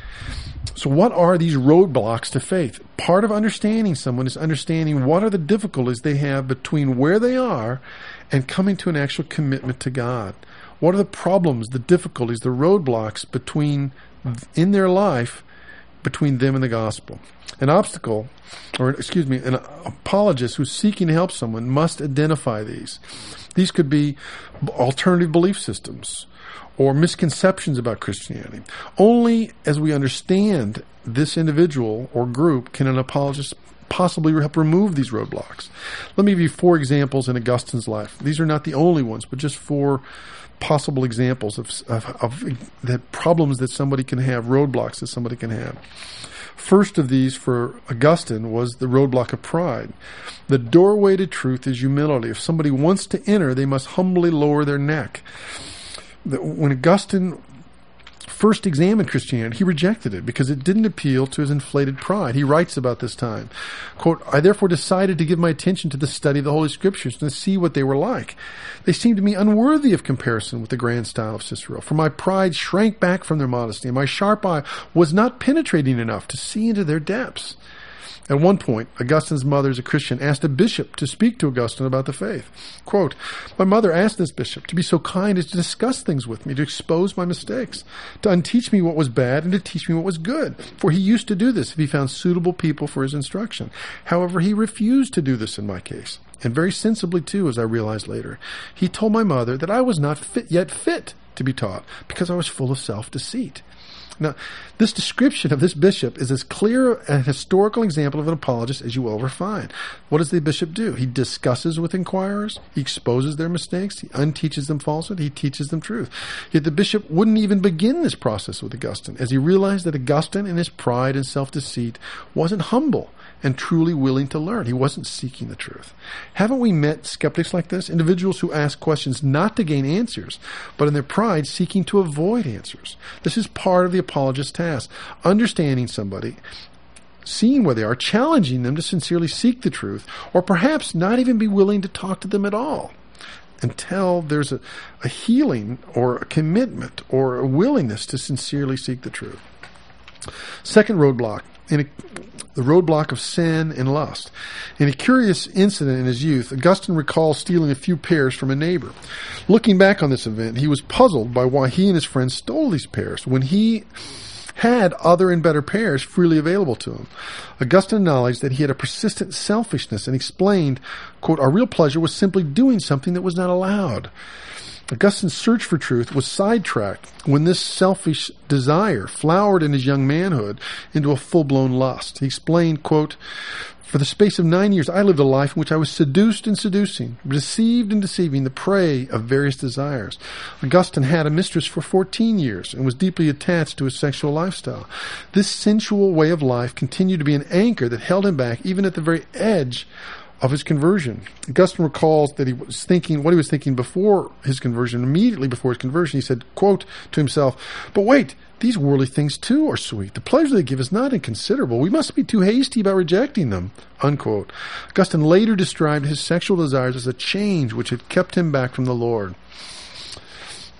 So what are these roadblocks to faith? Part of understanding someone is understanding what are the difficulties they have between where they are and coming to an actual commitment to God. What are the problems, the difficulties, the roadblocks between in their life between them and the gospel? An obstacle, or excuse me, an apologist who's seeking to help someone must identify these. These could be alternative belief systems or misconceptions about Christianity. Only as we understand this individual or group can an apologist possibly help remove these roadblocks. Let me give you four examples in Augustine's life. These are not the only ones, but just four possible examples of, of, of the problems that somebody can have, roadblocks that somebody can have. First of these for Augustine was the roadblock of pride. The doorway to truth is humility. If somebody wants to enter, they must humbly lower their neck. When Augustine first examined Christianity, he rejected it because it didn't appeal to his inflated pride. He writes about this time, quote, I therefore decided to give my attention to the study of the Holy Scriptures and to see what they were like. They seemed to me unworthy of comparison with the grand style of Cicero, for my pride shrank back from their modesty, and my sharp eye was not penetrating enough to see into their depths. At one point, Augustine's mother, as a Christian, asked a bishop to speak to Augustine about the faith. Quote, my mother asked this bishop to be so kind as to discuss things with me, to expose my mistakes, to unteach me what was bad and to teach me what was good. For he used to do this if he found suitable people for his instruction. However, he refused to do this in my case. And very sensibly, too, as I realized later. He told my mother that I was not fit yet fit to be taught because I was full of self-deceit. Now, this description of this bishop is as clear a historical example of an apologist as you will ever find. What does the bishop do? He discusses with inquirers. He exposes their mistakes. He unteaches them falsehood. He teaches them truth. Yet the bishop wouldn't even begin this process with Augustine, as he realized that Augustine, in his pride and self-deceit, wasn't humble and truly willing to learn. He wasn't seeking the truth. Haven't we met skeptics like this? Individuals who ask questions not to gain answers, but in their pride seeking to avoid answers. This is part of the apologist's task. Understanding somebody, seeing where they are, challenging them to sincerely seek the truth, or perhaps not even be willing to talk to them at all until there's a, a healing or a commitment or a willingness to sincerely seek the truth. Second roadblock, in a, the roadblock of sin and lust. In a curious incident in his youth, Augustine recalls stealing a few pears from a neighbor. Looking back on this event, he was puzzled by why he and his friends stole these pears when he had other and better pears freely available to him. Augustine acknowledged that he had a persistent selfishness and explained, quote, our real pleasure was simply doing something that was not allowed. Augustine's search for truth was sidetracked when this selfish desire flowered in his young manhood into a full-blown lust. He explained, quote, for the space of nine years, I lived a life in which I was seduced and seducing, deceived and deceiving, the prey of various desires. Augustine had a mistress for fourteen years and was deeply attached to his sexual lifestyle. This sensual way of life continued to be an anchor that held him back even at the very edge of his conversion. Augustine recalls that he was thinking, what he was thinking before his conversion, immediately before his conversion, he said, quote, to himself, but wait, these worldly things too are sweet. The pleasure they give is not inconsiderable. We must be too hasty about rejecting them, unquote. Augustine later described his sexual desires as a change which had kept him back from the Lord.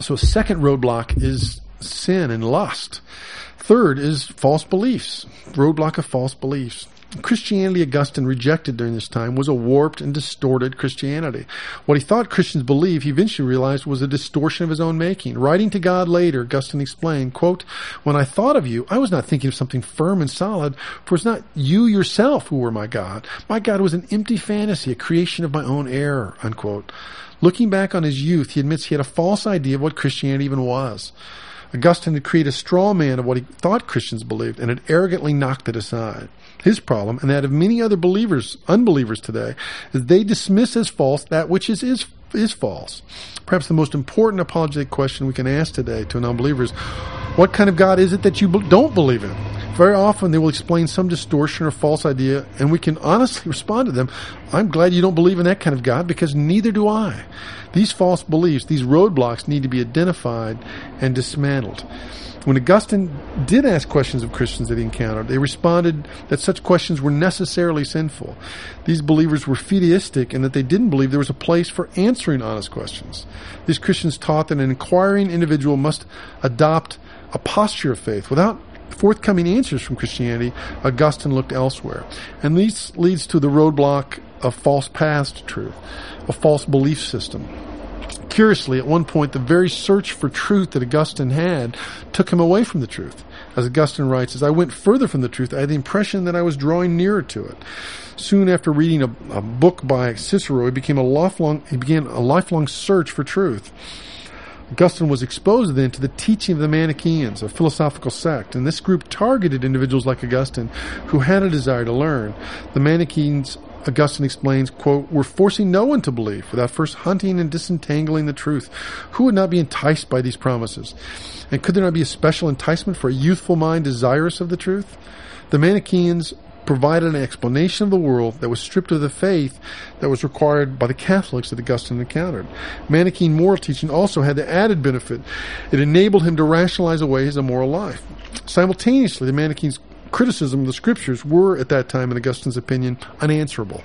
So a second roadblock is sin and lust. Third is false beliefs, roadblock of false beliefs. Christianity Augustine rejected during this time was a warped and distorted Christianity. What he thought Christians believed, he eventually realized was a distortion of his own making. Writing to God later, Augustine explained, quote, "When I thought of you, I was not thinking of something firm and solid, for it's not you yourself who were my God. My God was an empty fantasy, a creation of my own error," unquote. Looking back on his youth, he admits he had a false idea of what Christianity even was. Augustine had created a straw man of what he thought Christians believed and had arrogantly knocked it aside. His problem, and that of many other believers, unbelievers today, is they dismiss as false that which is, is, is false. Perhaps the most important apologetic question we can ask today to an unbeliever is, what kind of God is it that you don't believe in? Very often they will explain some distortion or false idea, and we can honestly respond to them, I'm glad you don't believe in that kind of God, because neither do I. These false beliefs, these roadblocks need to be identified and dismantled. When Augustine did ask questions of Christians that he encountered, they responded that such questions were necessarily sinful. These believers were fideistic in that they didn't believe there was a place for answering honest questions. These Christians taught that an inquiring individual must adopt a posture of faith. Without forthcoming answers from Christianity, Augustine looked elsewhere. And this leads to the roadblock of false paths to truth, a false belief system. Curiously, at one point, the very search for truth that Augustine had took him away from the truth. As Augustine writes, as I went further from the truth, I had the impression that I was drawing nearer to it. Soon after reading a, a book by Cicero, he became a lifelong, he began a lifelong search for truth. Augustine was exposed then to the teaching of the Manichaeans, a philosophical sect, and this group targeted individuals like Augustine who had a desire to learn. The Manichaeans, Augustine explains, quote, were forcing no one to believe without first hunting and disentangling the truth. Who would not be enticed by these promises? And could there not be a special enticement for a youthful mind desirous of the truth? The Manichaeans provided an explanation of the world that was stripped of the faith that was required by the Catholics that Augustine encountered. Manichaean moral teaching also had the added benefit. It enabled him to rationalize away his immoral life. Simultaneously, the Manichaeans' criticism of the scriptures were, at that time, in Augustine's opinion, unanswerable.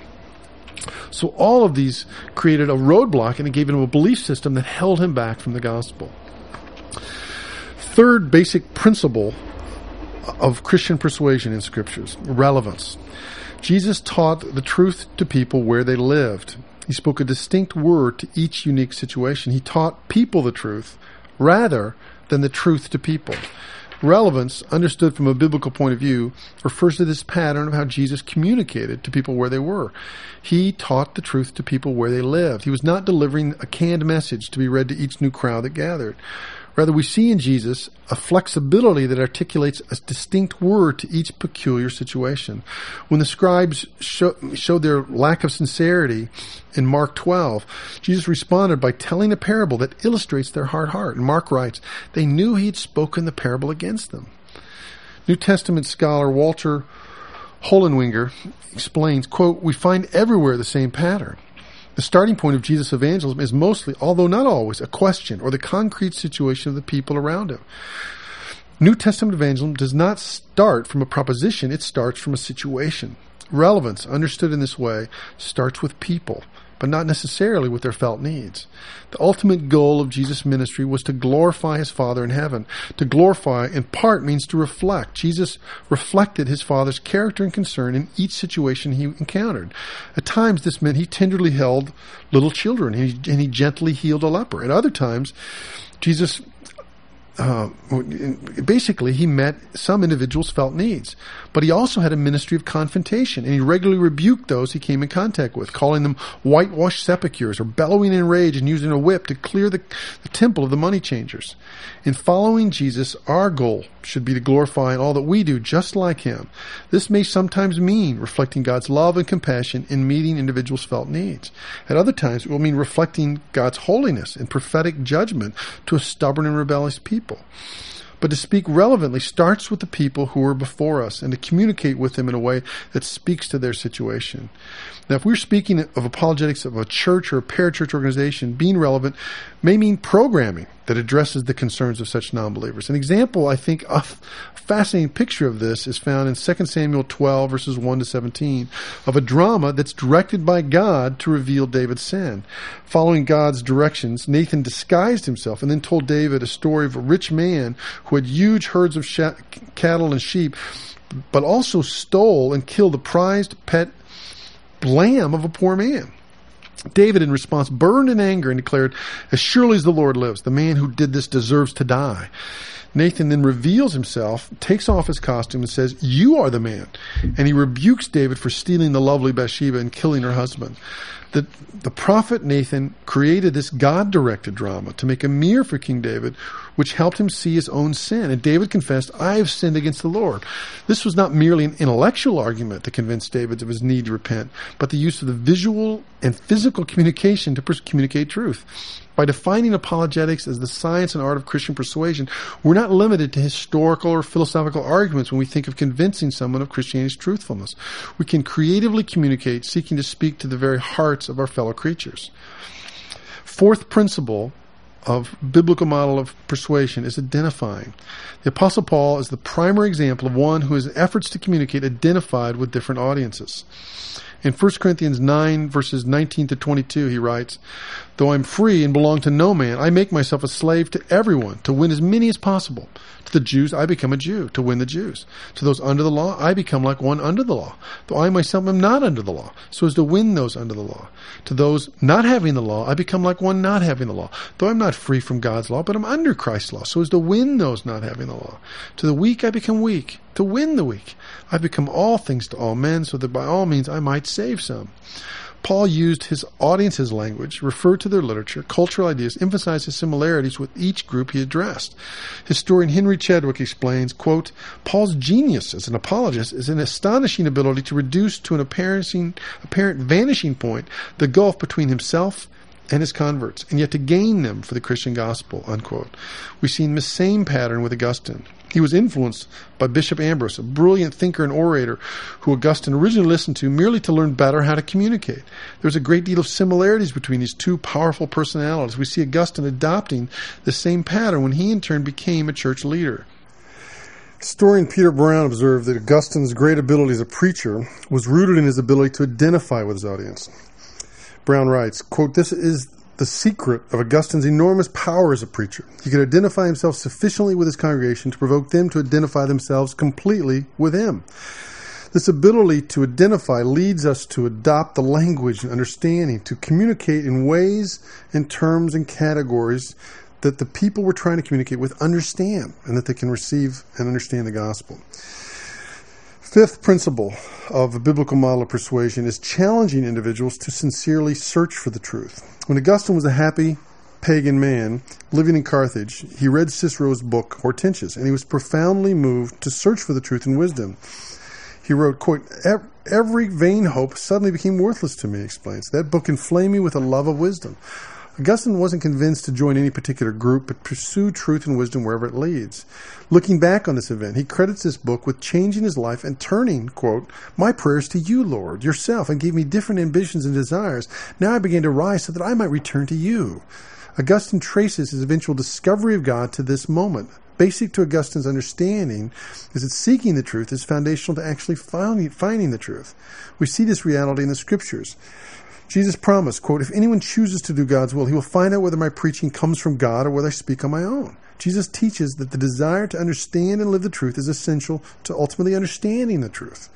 So all of these created a roadblock, and it gave him a belief system that held him back from the gospel. Third basic principle of Christian persuasion in scriptures, relevance. Jesus taught the truth to people where they lived. He spoke a distinct word to each unique situation. He taught people the truth rather than the truth to people. Relevance, understood from a biblical point of view, refers to this pattern of how Jesus communicated to people where they were. He taught the truth to people where they lived. He was not delivering a canned message to be read to each new crowd that gathered. Rather, we see in Jesus a flexibility that articulates a distinct word to each peculiar situation. When the scribes show, showed their lack of sincerity in Mark twelve, Jesus responded by telling a parable that illustrates their hard heart. And Mark writes, they knew he had spoken the parable against them. New Testament scholar Walter Hollenwenger explains, quote, we find everywhere the same pattern. The starting point of Jesus' evangelism is mostly, although not always, a question or the concrete situation of the people around him. New Testament evangelism does not start from a proposition, it starts from a situation. Relevance, understood in this way, starts with people, but not necessarily with their felt needs. The ultimate goal of Jesus' ministry was to glorify his Father in heaven. To glorify, in part, means to reflect. Jesus reflected his Father's character and concern in each situation he encountered. At times, this meant he tenderly held little children, and he, and he gently healed a leper. At other times, Jesus Uh, basically, he met some individuals' felt needs. But he also had a ministry of confrontation, and he regularly rebuked those he came in contact with, calling them whitewashed sepulchres or bellowing in rage and using a whip to clear the, the temple of the money changers. In following Jesus, our goal should be to glorify in all that we do just like him. This may sometimes mean reflecting God's love and compassion in meeting individuals' felt needs. At other times, it will mean reflecting God's holiness and prophetic judgment to a stubborn and rebellious people. But to speak relevantly starts with the people who are before us and to communicate with them in a way that speaks to their situation. Now, if we're speaking of apologetics of a church or a parachurch organization, being relevant may mean programming that addresses the concerns of such non-believers. An example, I think, of a fascinating picture of this is found in Second Samuel twelve, verses one to seventeen, of a drama that's directed by God to reveal David's sin. Following God's directions, Nathan disguised himself and then told David a story of a rich man who had huge herds of sh- cattle and sheep, but also stole and killed the prized pet lamb of a poor man. David, in response, burned in anger and declared, "As surely as the Lord lives, the man who did this deserves to die." Nathan then reveals himself, takes off his costume, and says, "You are the man." And he rebukes David for stealing the lovely Bathsheba and killing her husband. The, the prophet Nathan created this God-directed drama to make a mirror for King David, which helped him see his own sin. And David confessed, "I have sinned against the Lord." This was not merely an intellectual argument to convince David of his need to repent, but the use of the visual and physical communication to pers- communicate truth. By defining apologetics as the science and art of Christian persuasion, we're not limited to historical or philosophical arguments when we think of convincing someone of Christianity's truthfulness. We can creatively communicate, seeking to speak to the very hearts of our fellow creatures. Fourth principle of biblical model of persuasion is identifying. The Apostle Paul is the primary example of one who, his efforts to communicate, identified with different audiences. In First Corinthians nine, verses nineteen to twenty-two, he writes, "Though I'm free and belong to no man, I make myself a slave to everyone, to win as many as possible. To the Jews, I become a Jew, to win the Jews. To those under the law, I become like one under the law, though I myself am not under the law, so as to win those under the law. To those not having the law, I become like one not having the law, though I'm not free from God's law, but I'm under Christ's law, so as to win those not having the law. To the weak, I become weak, to win the weak. I become all things to all men, so that by all means I might save some." Paul used his audience's language, referred to their literature, cultural ideas, emphasized his similarities with each group he addressed. Historian Henry Chadwick explains, quote, "Paul's genius as an apologist is an astonishing ability to reduce to an apparent vanishing point the gulf between himself and his converts, and yet to gain them for the Christian gospel," unquote. We've seen the same pattern with Augustine. He was influenced by Bishop Ambrose, a brilliant thinker and orator who Augustine originally listened to merely to learn better how to communicate. There's a great deal of similarities between these two powerful personalities. We see Augustine adopting the same pattern when he in turn became a church leader. Historian Peter Brown observed that Augustine's great ability as a preacher was rooted in his ability to identify with his audience. Brown writes, quote, "This is the secret of Augustine's enormous power as a preacher. He could identify himself sufficiently with his congregation to provoke them to identify themselves completely with him. This ability to identify leads us to adopt the language and understanding, to communicate in ways and terms and categories that the people we're trying to communicate with understand, and that they can receive and understand the gospel." Fifth principle of a biblical model of persuasion is challenging individuals to sincerely search for the truth. When Augustine was a happy pagan man living in Carthage, he read Cicero's book, Hortensius, and he was profoundly moved to search for the truth and wisdom. He wrote, quote, "Every vain hope suddenly became worthless to me," he explains. "That book inflamed me with a love of wisdom." Augustine wasn't convinced to join any particular group, but pursue truth and wisdom wherever it leads. Looking back on this event, he credits this book with changing his life and turning, quote, "My prayers to you, Lord, yourself, and gave me different ambitions and desires. Now I began to rise so that I might return to you." Augustine traces his eventual discovery of God to this moment. Basic to Augustine's understanding is that seeking the truth is foundational to actually finding, finding the truth. We see this reality in the Scriptures. Jesus promised, quote, "If anyone chooses to do God's will, he will find out whether my preaching comes from God or whether I speak on my own." Jesus teaches that the desire to understand and live the truth is essential to ultimately understanding the truth.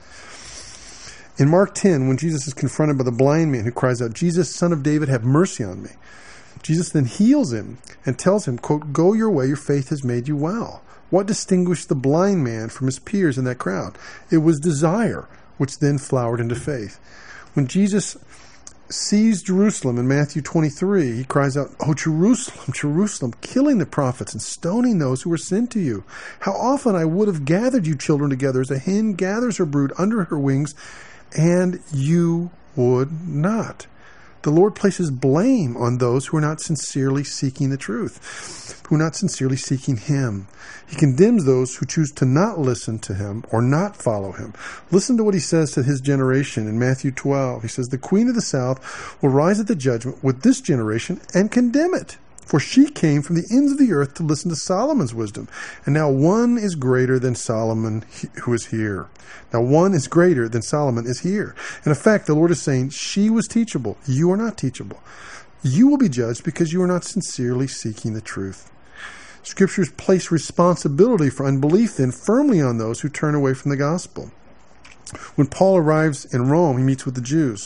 In Mark ten, when Jesus is confronted by the blind man who cries out, "Jesus, Son of David, have mercy on me," Jesus then heals him and tells him, quote, "Go your way, your faith has made you well." What distinguished the blind man from his peers in that crowd? It was desire, which then flowered into faith. When Jesus sees Jerusalem in Matthew twenty-three, he cries out, "Oh, Jerusalem, Jerusalem, killing the prophets and stoning those who were sent to you. How often I would have gathered you children together as a hen gathers her brood under her wings, and you would not." The Lord places blame on those who are not sincerely seeking the truth, who are not sincerely seeking Him. He condemns those who choose to not listen to Him or not follow Him. Listen to what He says to His generation in Matthew twelve. He says, "The Queen of the South will rise at the judgment with this generation and condemn it. For she came from the ends of the earth to listen to Solomon's wisdom. And now one is greater than Solomon who is here. Now one is greater than Solomon is here. In effect, the Lord is saying, she was teachable. You are not teachable. You will be judged because you are not sincerely seeking the truth. Scriptures place responsibility for unbelief then firmly on those who turn away from the gospel. When Paul arrives in Rome, he meets with the Jews.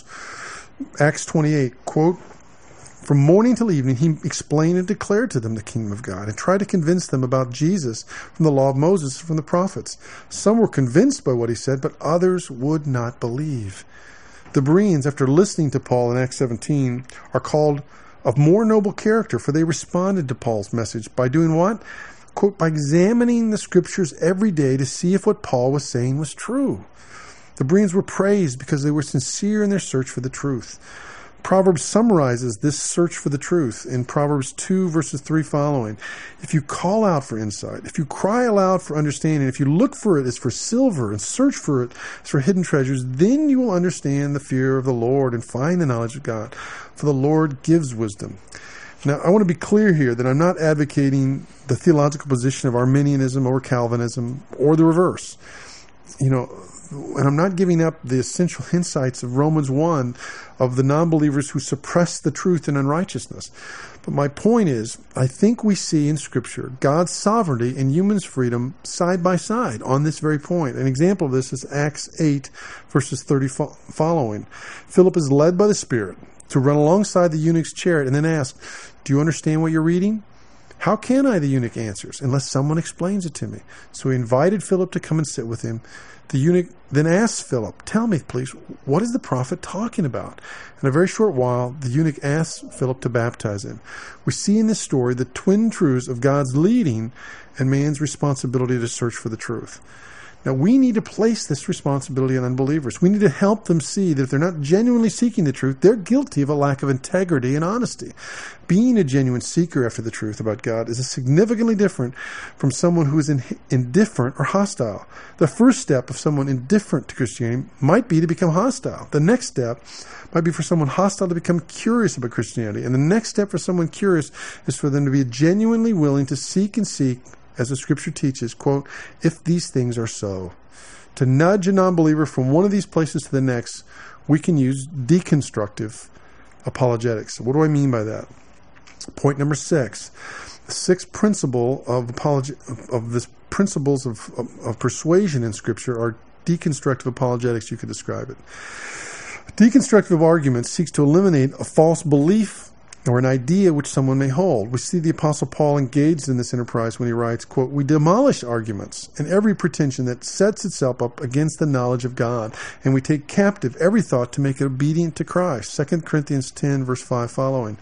Acts twenty-eight, quote, from morning till evening, he explained and declared to them the kingdom of God and tried to convince them about Jesus from the law of Moses and from the prophets. Some were convinced by what he said, but others would not believe. The Bereans, after listening to Paul in Acts seventeen, are called of more noble character, for they responded to Paul's message by doing what? Quote, by examining the scriptures every day to see if what Paul was saying was true. The Bereans were praised because they were sincere in their search for the truth. Proverbs summarizes this search for the truth in Proverbs two, verses three following. If you call out for insight, if you cry aloud for understanding, if you look for it as for silver and search for it as for hidden treasures, then you will understand the fear of the Lord and find the knowledge of God. For the Lord gives wisdom. Now, I want to be clear here that I'm not advocating the theological position of Arminianism or Calvinism or the reverse. You know, and I'm not giving up the essential insights of Romans one of the non-believers who suppress the truth in unrighteousness. But my point is, I think we see in Scripture God's sovereignty and humans' freedom side by side on this very point. An example of this is Acts eight, verses thirty following. Philip is led by the Spirit to run alongside the eunuch's chariot and then ask, do you understand what you're reading? How can I, the eunuch answers, unless someone explains it to me? So he invited Philip to come and sit with him. The eunuch then asked Philip, tell me, please, what is the prophet talking about? In a very short while, the eunuch asked Philip to baptize him. We see in this story the twin truths of God's leading and man's responsibility to search for the truth. Now, we need to place this responsibility on unbelievers. We need to help them see that if they're not genuinely seeking the truth, they're guilty of a lack of integrity and honesty. Being a genuine seeker after the truth about God is significantly different from someone who is in, indifferent or hostile. The first step of someone indifferent to Christianity might be to become hostile. The next step might be for someone hostile to become curious about Christianity. And the next step for someone curious is for them to be genuinely willing to seek and seek, as the Scripture teaches, quote, if these things are so. To nudge a non-believer from one of these places to the next, we can use deconstructive apologetics. What do I mean by that? Point number six. The sixth principle of apology of this principles of, of, of persuasion in Scripture are deconstructive apologetics. You could describe it. Deconstructive argument seeks to eliminate a false belief or an idea which someone may hold. We see the Apostle Paul engaged in this enterprise when he writes, quote, we demolish arguments and every pretension that sets itself up against the knowledge of God, and we take captive every thought to make it obedient to Christ. Second Corinthians ten, verse five following.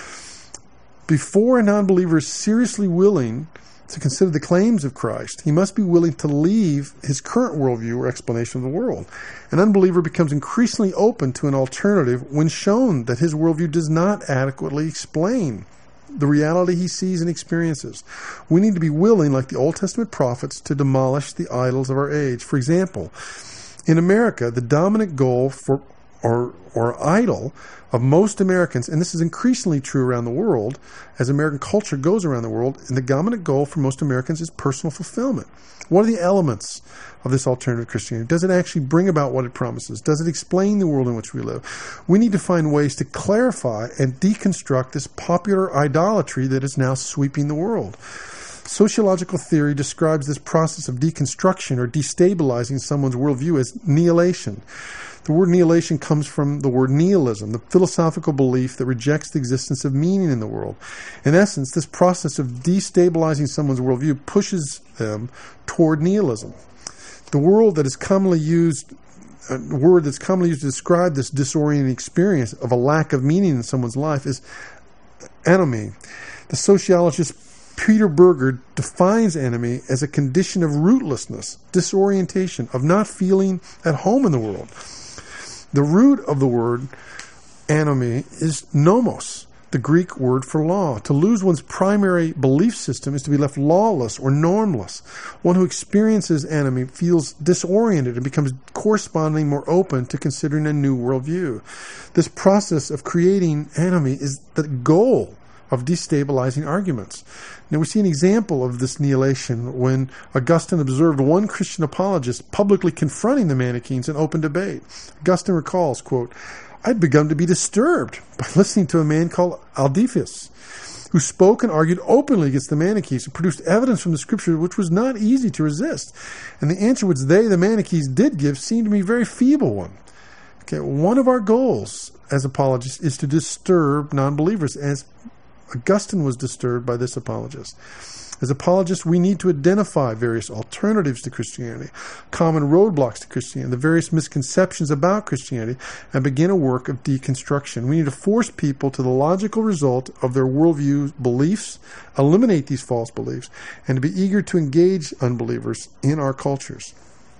Before a non-believer is seriously willing to consider the claims of Christ, he must be willing to leave his current worldview or explanation of the world. An unbeliever becomes increasingly open to an alternative when shown that his worldview does not adequately explain the reality he sees and experiences. We need to be willing, like the Old Testament prophets, to demolish the idols of our age. For example, in America, the dominant goal for or or idol of most Americans, and this is increasingly true around the world, as American culture goes around the world, and the dominant goal for most Americans is personal fulfillment. What are the elements of this alternative Christianity? Does it actually bring about what it promises? Does it explain the world in which we live? We need to find ways to clarify and deconstruct this popular idolatry that is now sweeping the world. Sociological theory describes this process of deconstruction or destabilizing someone's worldview as nihilation. The word nihilation comes from the word nihilism, the philosophical belief that rejects the existence of meaning in the world. In essence, this process of destabilizing someone's worldview pushes them toward nihilism. The word that is commonly used, a word that's commonly used to describe this disorienting experience of a lack of meaning in someone's life is anomie. The sociologist Peter Berger defines anomie as a condition of rootlessness, disorientation, of not feeling at home in the world. The root of the word anomie is nomos, the Greek word for law. To lose one's primary belief system is to be left lawless or normless. One who experiences anomie feels disoriented and becomes correspondingly more open to considering a new worldview. This process of creating anomie is the goal of destabilizing arguments. Now, we see an example of this annihilation when Augustine observed one Christian apologist publicly confronting the Manichees in open debate. Augustine recalls, quote, "I'd begun to be disturbed by listening to a man called Aldiphus, who spoke and argued openly against the Manichees and produced evidence from the Scripture which was not easy to resist. And the answer which they, the Manichees, did give seemed to me a very feeble one." Okay, one of our goals as apologists is to disturb non-believers, as Augustine was disturbed by this apologist. As apologists, we need to identify various alternatives to Christianity, common roadblocks to Christianity, the various misconceptions about Christianity, and begin a work of deconstruction. We need to force people to the logical result of their worldview beliefs, eliminate these false beliefs, and to be eager to engage unbelievers in our cultures.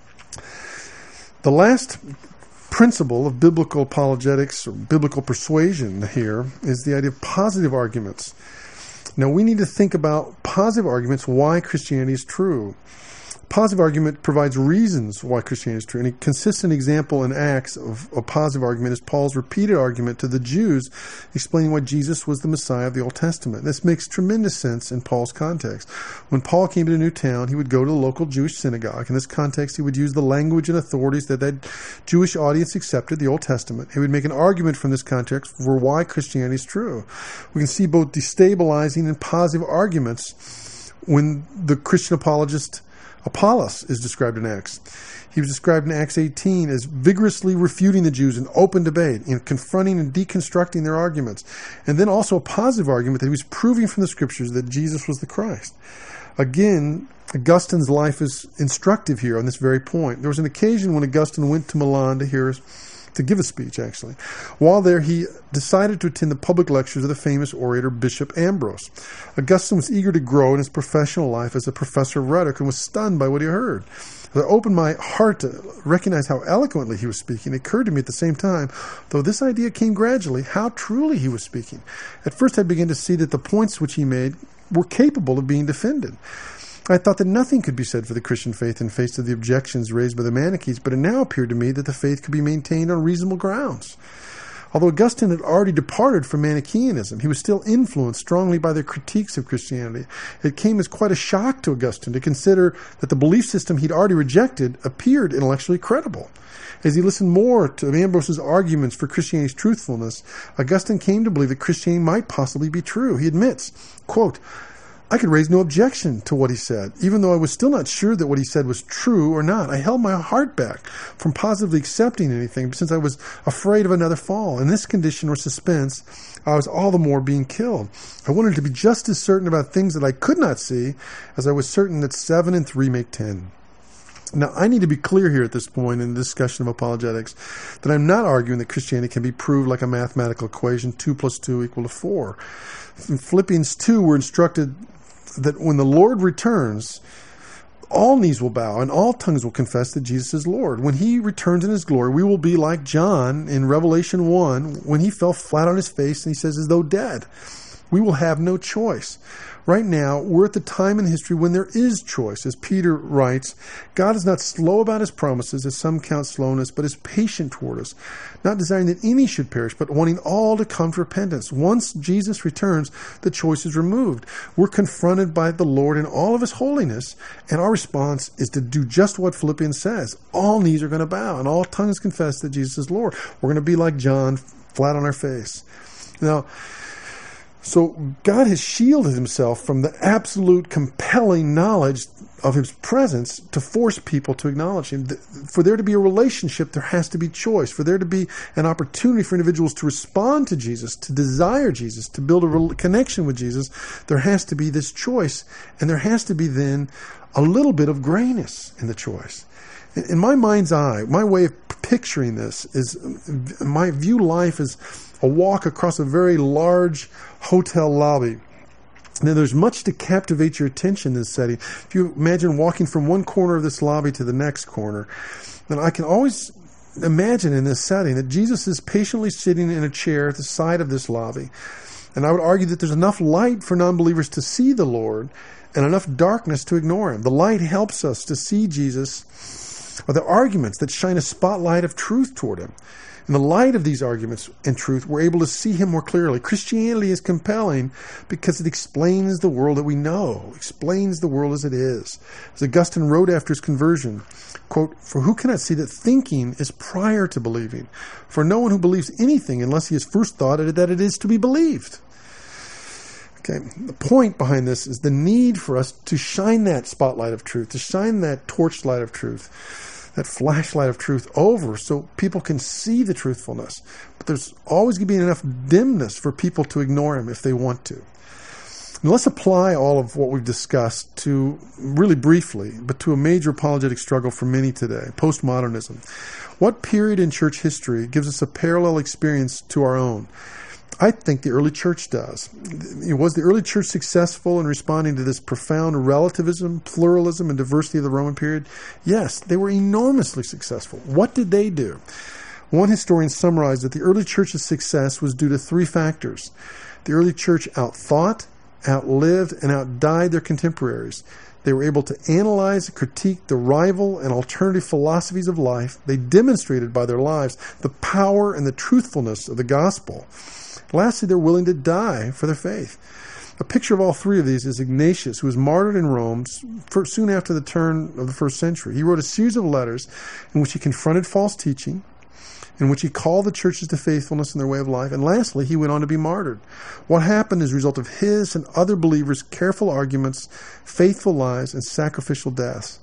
The last principle of biblical apologetics or biblical persuasion here is the idea of positive arguments. Now, we need to think about positive arguments why Christianity is true. Positive argument provides reasons why Christianity is true. And a consistent example in Acts of a positive argument is Paul's repeated argument to the Jews explaining why Jesus was the Messiah of the Old Testament. This makes tremendous sense in Paul's context. When Paul came to a new town, he would go to the local Jewish synagogue. In this context, he would use the language and authorities that that Jewish audience accepted, the Old Testament. He would make an argument from this context for why Christianity is true. We can see both destabilizing and positive arguments when the Christian apologist Apollos is described in Acts. He was described in Acts eighteen as vigorously refuting the Jews in open debate, in confronting and deconstructing their arguments. And then also a positive argument that he was proving from the Scriptures that Jesus was the Christ. Again, Augustine's life is instructive here on this very point. There was an occasion when Augustine went to Milan to hear to give a speech, actually. While there, he decided to attend the public lectures of the famous orator Bishop Ambrose. Augustine was eager to grow in his professional life as a professor of rhetoric and was stunned by what he heard. As I opened my heart to recognize how eloquently he was speaking, it occurred to me at the same time, though this idea came gradually, how truly he was speaking. At first I began to see that the points which he made were capable of being defended. I thought that nothing could be said for the Christian faith in face of the objections raised by the Manichees, but it now appeared to me that the faith could be maintained on reasonable grounds. Although Augustine had already departed from Manichaeanism, he was still influenced strongly by their critiques of Christianity. It came as quite a shock to Augustine to consider that the belief system he'd already rejected appeared intellectually credible. As he listened more to Ambrose's arguments for Christianity's truthfulness, Augustine came to believe that Christianity might possibly be true. He admits, quote, "I could raise no objection to what he said, even though I was still not sure that what he said was true or not. I held my heart back from positively accepting anything since I was afraid of another fall. In this condition or suspense, I was all the more being killed. I wanted to be just as certain about things that I could not see as I was certain that seven and three make ten." Now, I need to be clear here at this point in the discussion of apologetics that I'm not arguing that Christianity can be proved like a mathematical equation, two plus two equal to four. In Philippians two, we're instructed that when the Lord returns, all knees will bow and all tongues will confess that Jesus is Lord. When he returns in his glory, we will be like John in Revelation one, when he fell flat on his face and he says, as though dead. We will have no choice. Right now, we're at the time in history when there is choice. As Peter writes, God is not slow about his promises, as some count slowness, but is patient toward us, not desiring that any should perish, but wanting all to come to repentance. Once Jesus returns, the choice is removed. We're confronted by the Lord in all of his holiness, and our response is to do just what Philippians says. All knees are going to bow, and all tongues confess that Jesus is Lord. We're going to be like John, flat on our face. Now, so God has shielded himself from the absolute compelling knowledge of his presence to force people to acknowledge him. For there to be a relationship, there has to be choice. For there to be an opportunity for individuals to respond to Jesus, to desire Jesus, to build a connection with Jesus, there has to be this choice. And there has to be then a little bit of grayness in the choice. In my mind's eye, my way of picturing this is, my view life as a walk across a very large hotel lobby. Now, there's much to captivate your attention in this setting. If you imagine walking from one corner of this lobby to the next corner, then I can always imagine in this setting that Jesus is patiently sitting in a chair at the side of this lobby. And I would argue that there's enough light for non-believers to see the Lord and enough darkness to ignore him. The light helps us to see Jesus, or the arguments that shine a spotlight of truth toward him. In the light of these arguments and truth, we're able to see him more clearly. Christianity is compelling because it explains the world that we know, explains the world as it is. As Augustine wrote after his conversion, quote, "For who cannot see that thinking is prior to believing? For no one who believes anything unless he has first thought that it is to be believed." Okay, the point behind this is the need for us to shine that spotlight of truth, to shine that torchlight of truth, that flashlight of truth over so people can see the truthfulness. But there's always going to be enough dimness for people to ignore him if they want to. Now let's apply all of what we've discussed to, really briefly, but to a major apologetic struggle for many today, postmodernism. What period in church history gives us a parallel experience to our own? I think the early church does. Was the early church successful in responding to this profound relativism, pluralism, and diversity of the Roman period? Yes, they were enormously successful. What did they do? One historian summarized that the early church's success was due to three factors. The early church outthought, outlived, and outdied their contemporaries. They were able to analyze and critique the rival and alternative philosophies of life. They demonstrated by their lives the power and the truthfulness of the gospel. Lastly, they're willing to die for their faith. A picture of all three of these is Ignatius, who was martyred in Rome soon after the turn of the first century. He wrote a series of letters in which he confronted false teaching, in which he called the churches to faithfulness in their way of life, and lastly, he went on to be martyred. What happened as a result of his and other believers' careful arguments, faithful lives, and sacrificial deaths.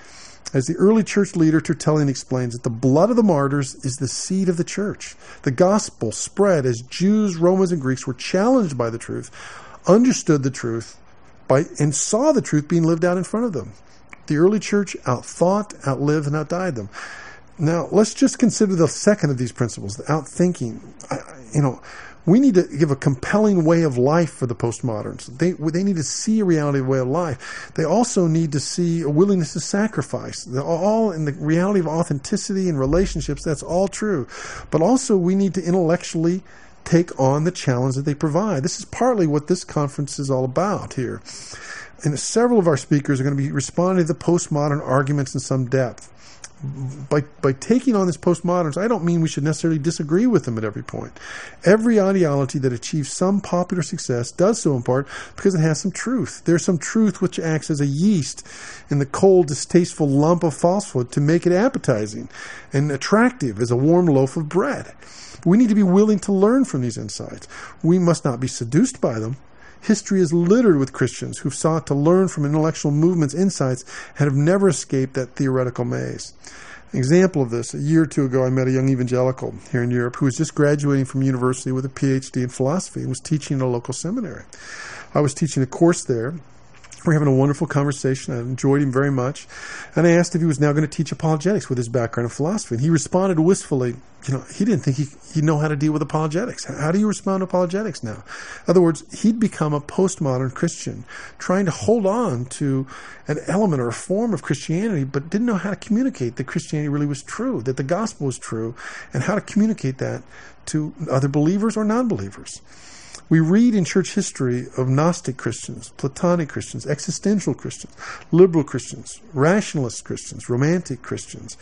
As the early church leader Tertullian explains, that the blood of the martyrs is the seed of the church. The gospel spread as Jews, Romans, and Greeks were challenged by the truth, understood the truth, by and saw the truth being lived out in front of them. The early church outthought, outlived, and outdied them. Now, let's just consider the second of these principles, the outthinking. I, you know, we need to give a compelling way of life for the postmoderns. They they need to see a reality of way of life. They also need to see a willingness to sacrifice. They're all in the reality of authenticity and relationships. That's all true. But also we need to intellectually take on the challenge that they provide. This is partly what this conference is all about here. And several of our speakers are going to be responding to the postmodern arguments in some depth. By by taking on this postmoderns, I don't mean we should necessarily disagree with them at every point. Every ideology that achieves some popular success does so in part because it has some truth. There's some truth which acts as a yeast in the cold, distasteful lump of falsehood to make it appetizing and attractive as a warm loaf of bread. We need to be willing to learn from these insights. We must not be seduced by them. History is littered with Christians who've sought to learn from intellectual movements' insights and have never escaped that theoretical maze. An example of this, a year or two ago, I met a young evangelical here in Europe who was just graduating from university with a P H D in philosophy and was teaching in a local seminary. I was teaching a course there. We're having a wonderful conversation. I enjoyed him very much. And I asked if he was now going to teach apologetics with his background in philosophy. And he responded wistfully, you know, he didn't think he, he'd know how to deal with apologetics. How do you respond to apologetics now? In other words, he'd become a postmodern Christian, trying to hold on to an element or a form of Christianity, but didn't know how to communicate that Christianity really was true, that the gospel was true, and how to communicate that to other believers or non-believers. We read in church history of Gnostic Christians, Platonic Christians, existential Christians, liberal Christians, rationalist Christians, romantic Christians.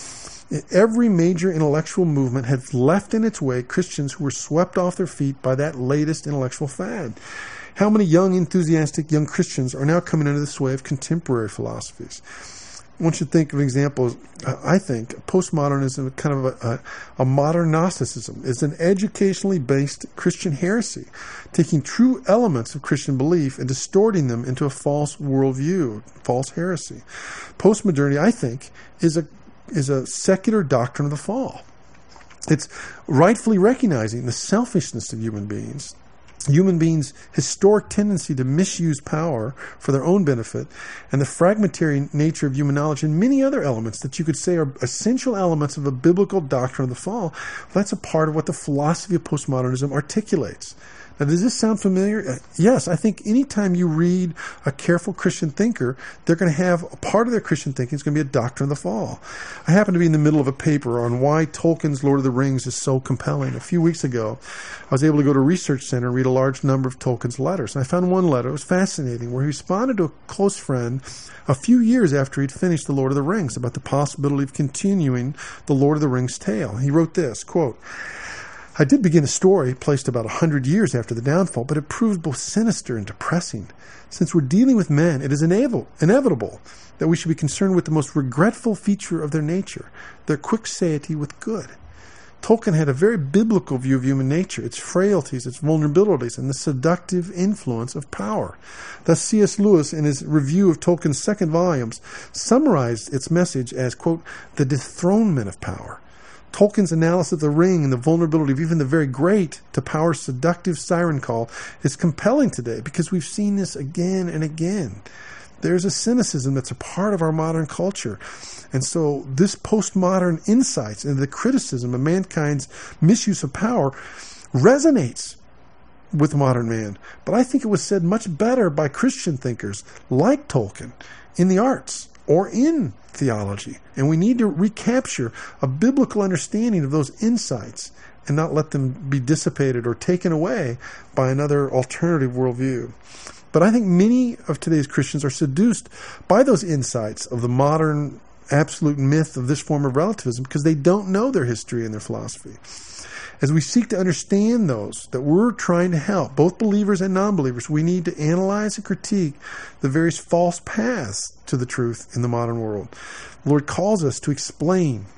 Every major intellectual movement has left in its wake Christians who were swept off their feet by that latest intellectual fad. How many young, enthusiastic young Christians are now coming under the sway of contemporary philosophies? One should think of examples. I think postmodernism, kind of a, a, a modern Gnosticism, is an educationally based Christian heresy, taking true elements of Christian belief and distorting them into a false worldview, false heresy. Postmodernity, I think, is a is a secular doctrine of the fall. It's rightfully recognizing the selfishness of human beings, human beings' historic tendency to misuse power for their own benefit, and the fragmentary nature of human knowledge, and many other elements that you could say are essential elements of a biblical doctrine of the fall. That's a part of what the philosophy of postmodernism articulates. Now, does this sound familiar? Uh, yes, I think anytime you read a careful Christian thinker, they're going to have a part of their Christian thinking is going to be a doctrine of the fall. I happen to be in the middle of a paper on why Tolkien's Lord of the Rings is so compelling. A few weeks ago, I was able to go to a research center and read a large number of Tolkien's letters. And I found one letter, it was fascinating, where he responded to a close friend a few years after he'd finished The Lord of the Rings about the possibility of continuing the Lord of the Rings tale. He wrote this, quote, "I did begin a story placed about a hundred years after the downfall, but it proved both sinister and depressing. Since we're dealing with men, it is inevitable, inevitable that we should be concerned with the most regretful feature of their nature, their quick satiety with good. Tolkien had a very biblical view of human nature, its frailties, its vulnerabilities, and the seductive influence of power. Thus, C S Lewis, in his review of Tolkien's second volumes, summarized its message as, quote, the dethronement of power. Tolkien's analysis of the ring and the vulnerability of even the very great to power's seductive siren call is compelling today because we've seen this again and again. There's a cynicism that's a part of our modern culture. And so this postmodern insights into the criticism of mankind's misuse of power resonates with modern man. But I think it was said much better by Christian thinkers like Tolkien in the arts or in theology. And we need to recapture a biblical understanding of those insights and not let them be dissipated or taken away by another alternative worldview. But I think many of today's Christians are seduced by those insights of the modern absolute myth of this form of relativism because they don't know their history and their philosophy. As we seek to understand those that we're trying to help, both believers and non-believers, we need to analyze and critique the various false paths to the truth in the modern world. The Lord calls us to explain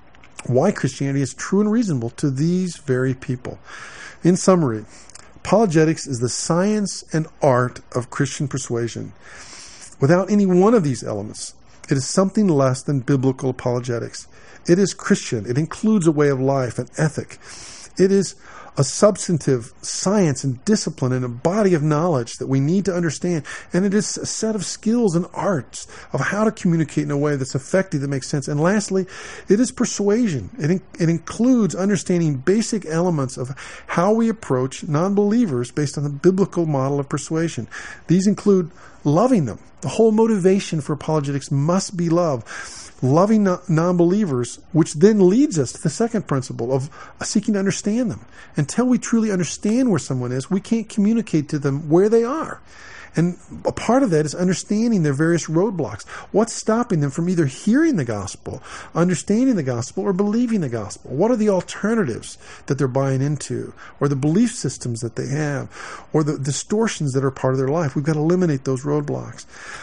why Christianity is true and reasonable to these very people. In summary, apologetics is the science and art of Christian persuasion. Without any one of these elements, it is something less than biblical apologetics. It is Christian. It includes a way of life, an ethic. It is a substantive science and discipline and a body of knowledge that we need to understand. And it is a set of skills and arts of how to communicate in a way that's effective, that makes sense. And lastly, it is persuasion. It, in, it includes understanding basic elements of how we approach non-believers based on the biblical model of persuasion. These include loving them. The whole motivation for apologetics must be love. Loving non-believers, which then leads us to the second principle of seeking to understand them. Until we truly understand where someone is, we can't communicate to them where they are. And a part of that is understanding their various roadblocks. What's stopping them from either hearing the gospel, understanding the gospel, or believing the gospel? What are the alternatives that they're buying into, or the belief systems that they have, or the distortions that are part of their life? We've got to eliminate those roadblocks.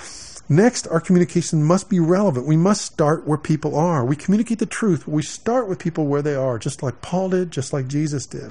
Next, our communication must be relevant. We must start where people are. We communicate the truth, but we start with people where they are, just like Paul did, just like Jesus did.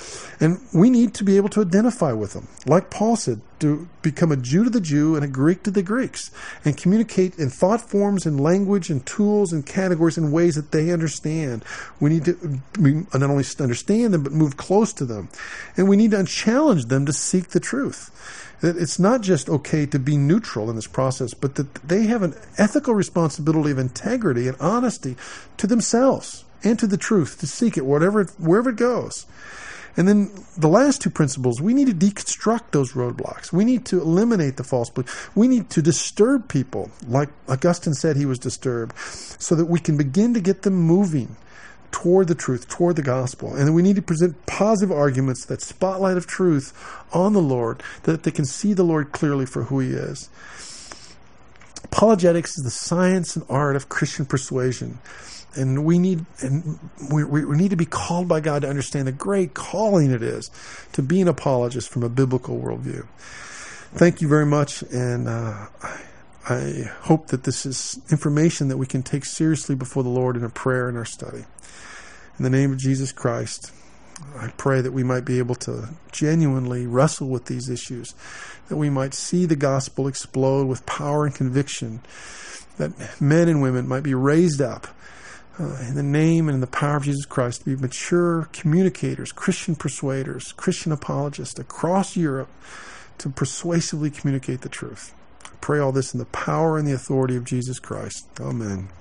And we need to be able to identify with them. Like Paul said, to become a Jew to the Jew and a Greek to the Greeks, and communicate in thought forms and language and tools and categories in ways that they understand. We need to not only understand them, but move close to them. And we need to challenge them to seek the truth. That it's not just okay to be neutral in this process, but that they have an ethical responsibility of integrity and honesty to themselves and to the truth, to seek it whatever, wherever it goes. And then the last two principles, we need to deconstruct those roadblocks. We need to eliminate the false belief. We need to disturb people, like Augustine said he was disturbed, so that we can begin to get them moving toward the truth, toward the gospel. And we need to present positive arguments, that spotlight of truth on the Lord, that they can see the Lord clearly for who he is. Apologetics is the science and art of Christian persuasion. And we need and we, we need to be called by God to understand the great calling it is to be an apologist from a biblical worldview. Thank you very much, and uh, I, I hope that this is information that we can take seriously before the Lord in a prayer in our study. In the name of Jesus Christ, I pray that we might be able to genuinely wrestle with these issues, that we might see the gospel explode with power and conviction, that men and women might be raised up uh, in the name and in the power of Jesus Christ to be mature communicators, Christian persuaders, Christian apologists across Europe to persuasively communicate the truth. I pray all this in the power and the authority of Jesus Christ. Amen.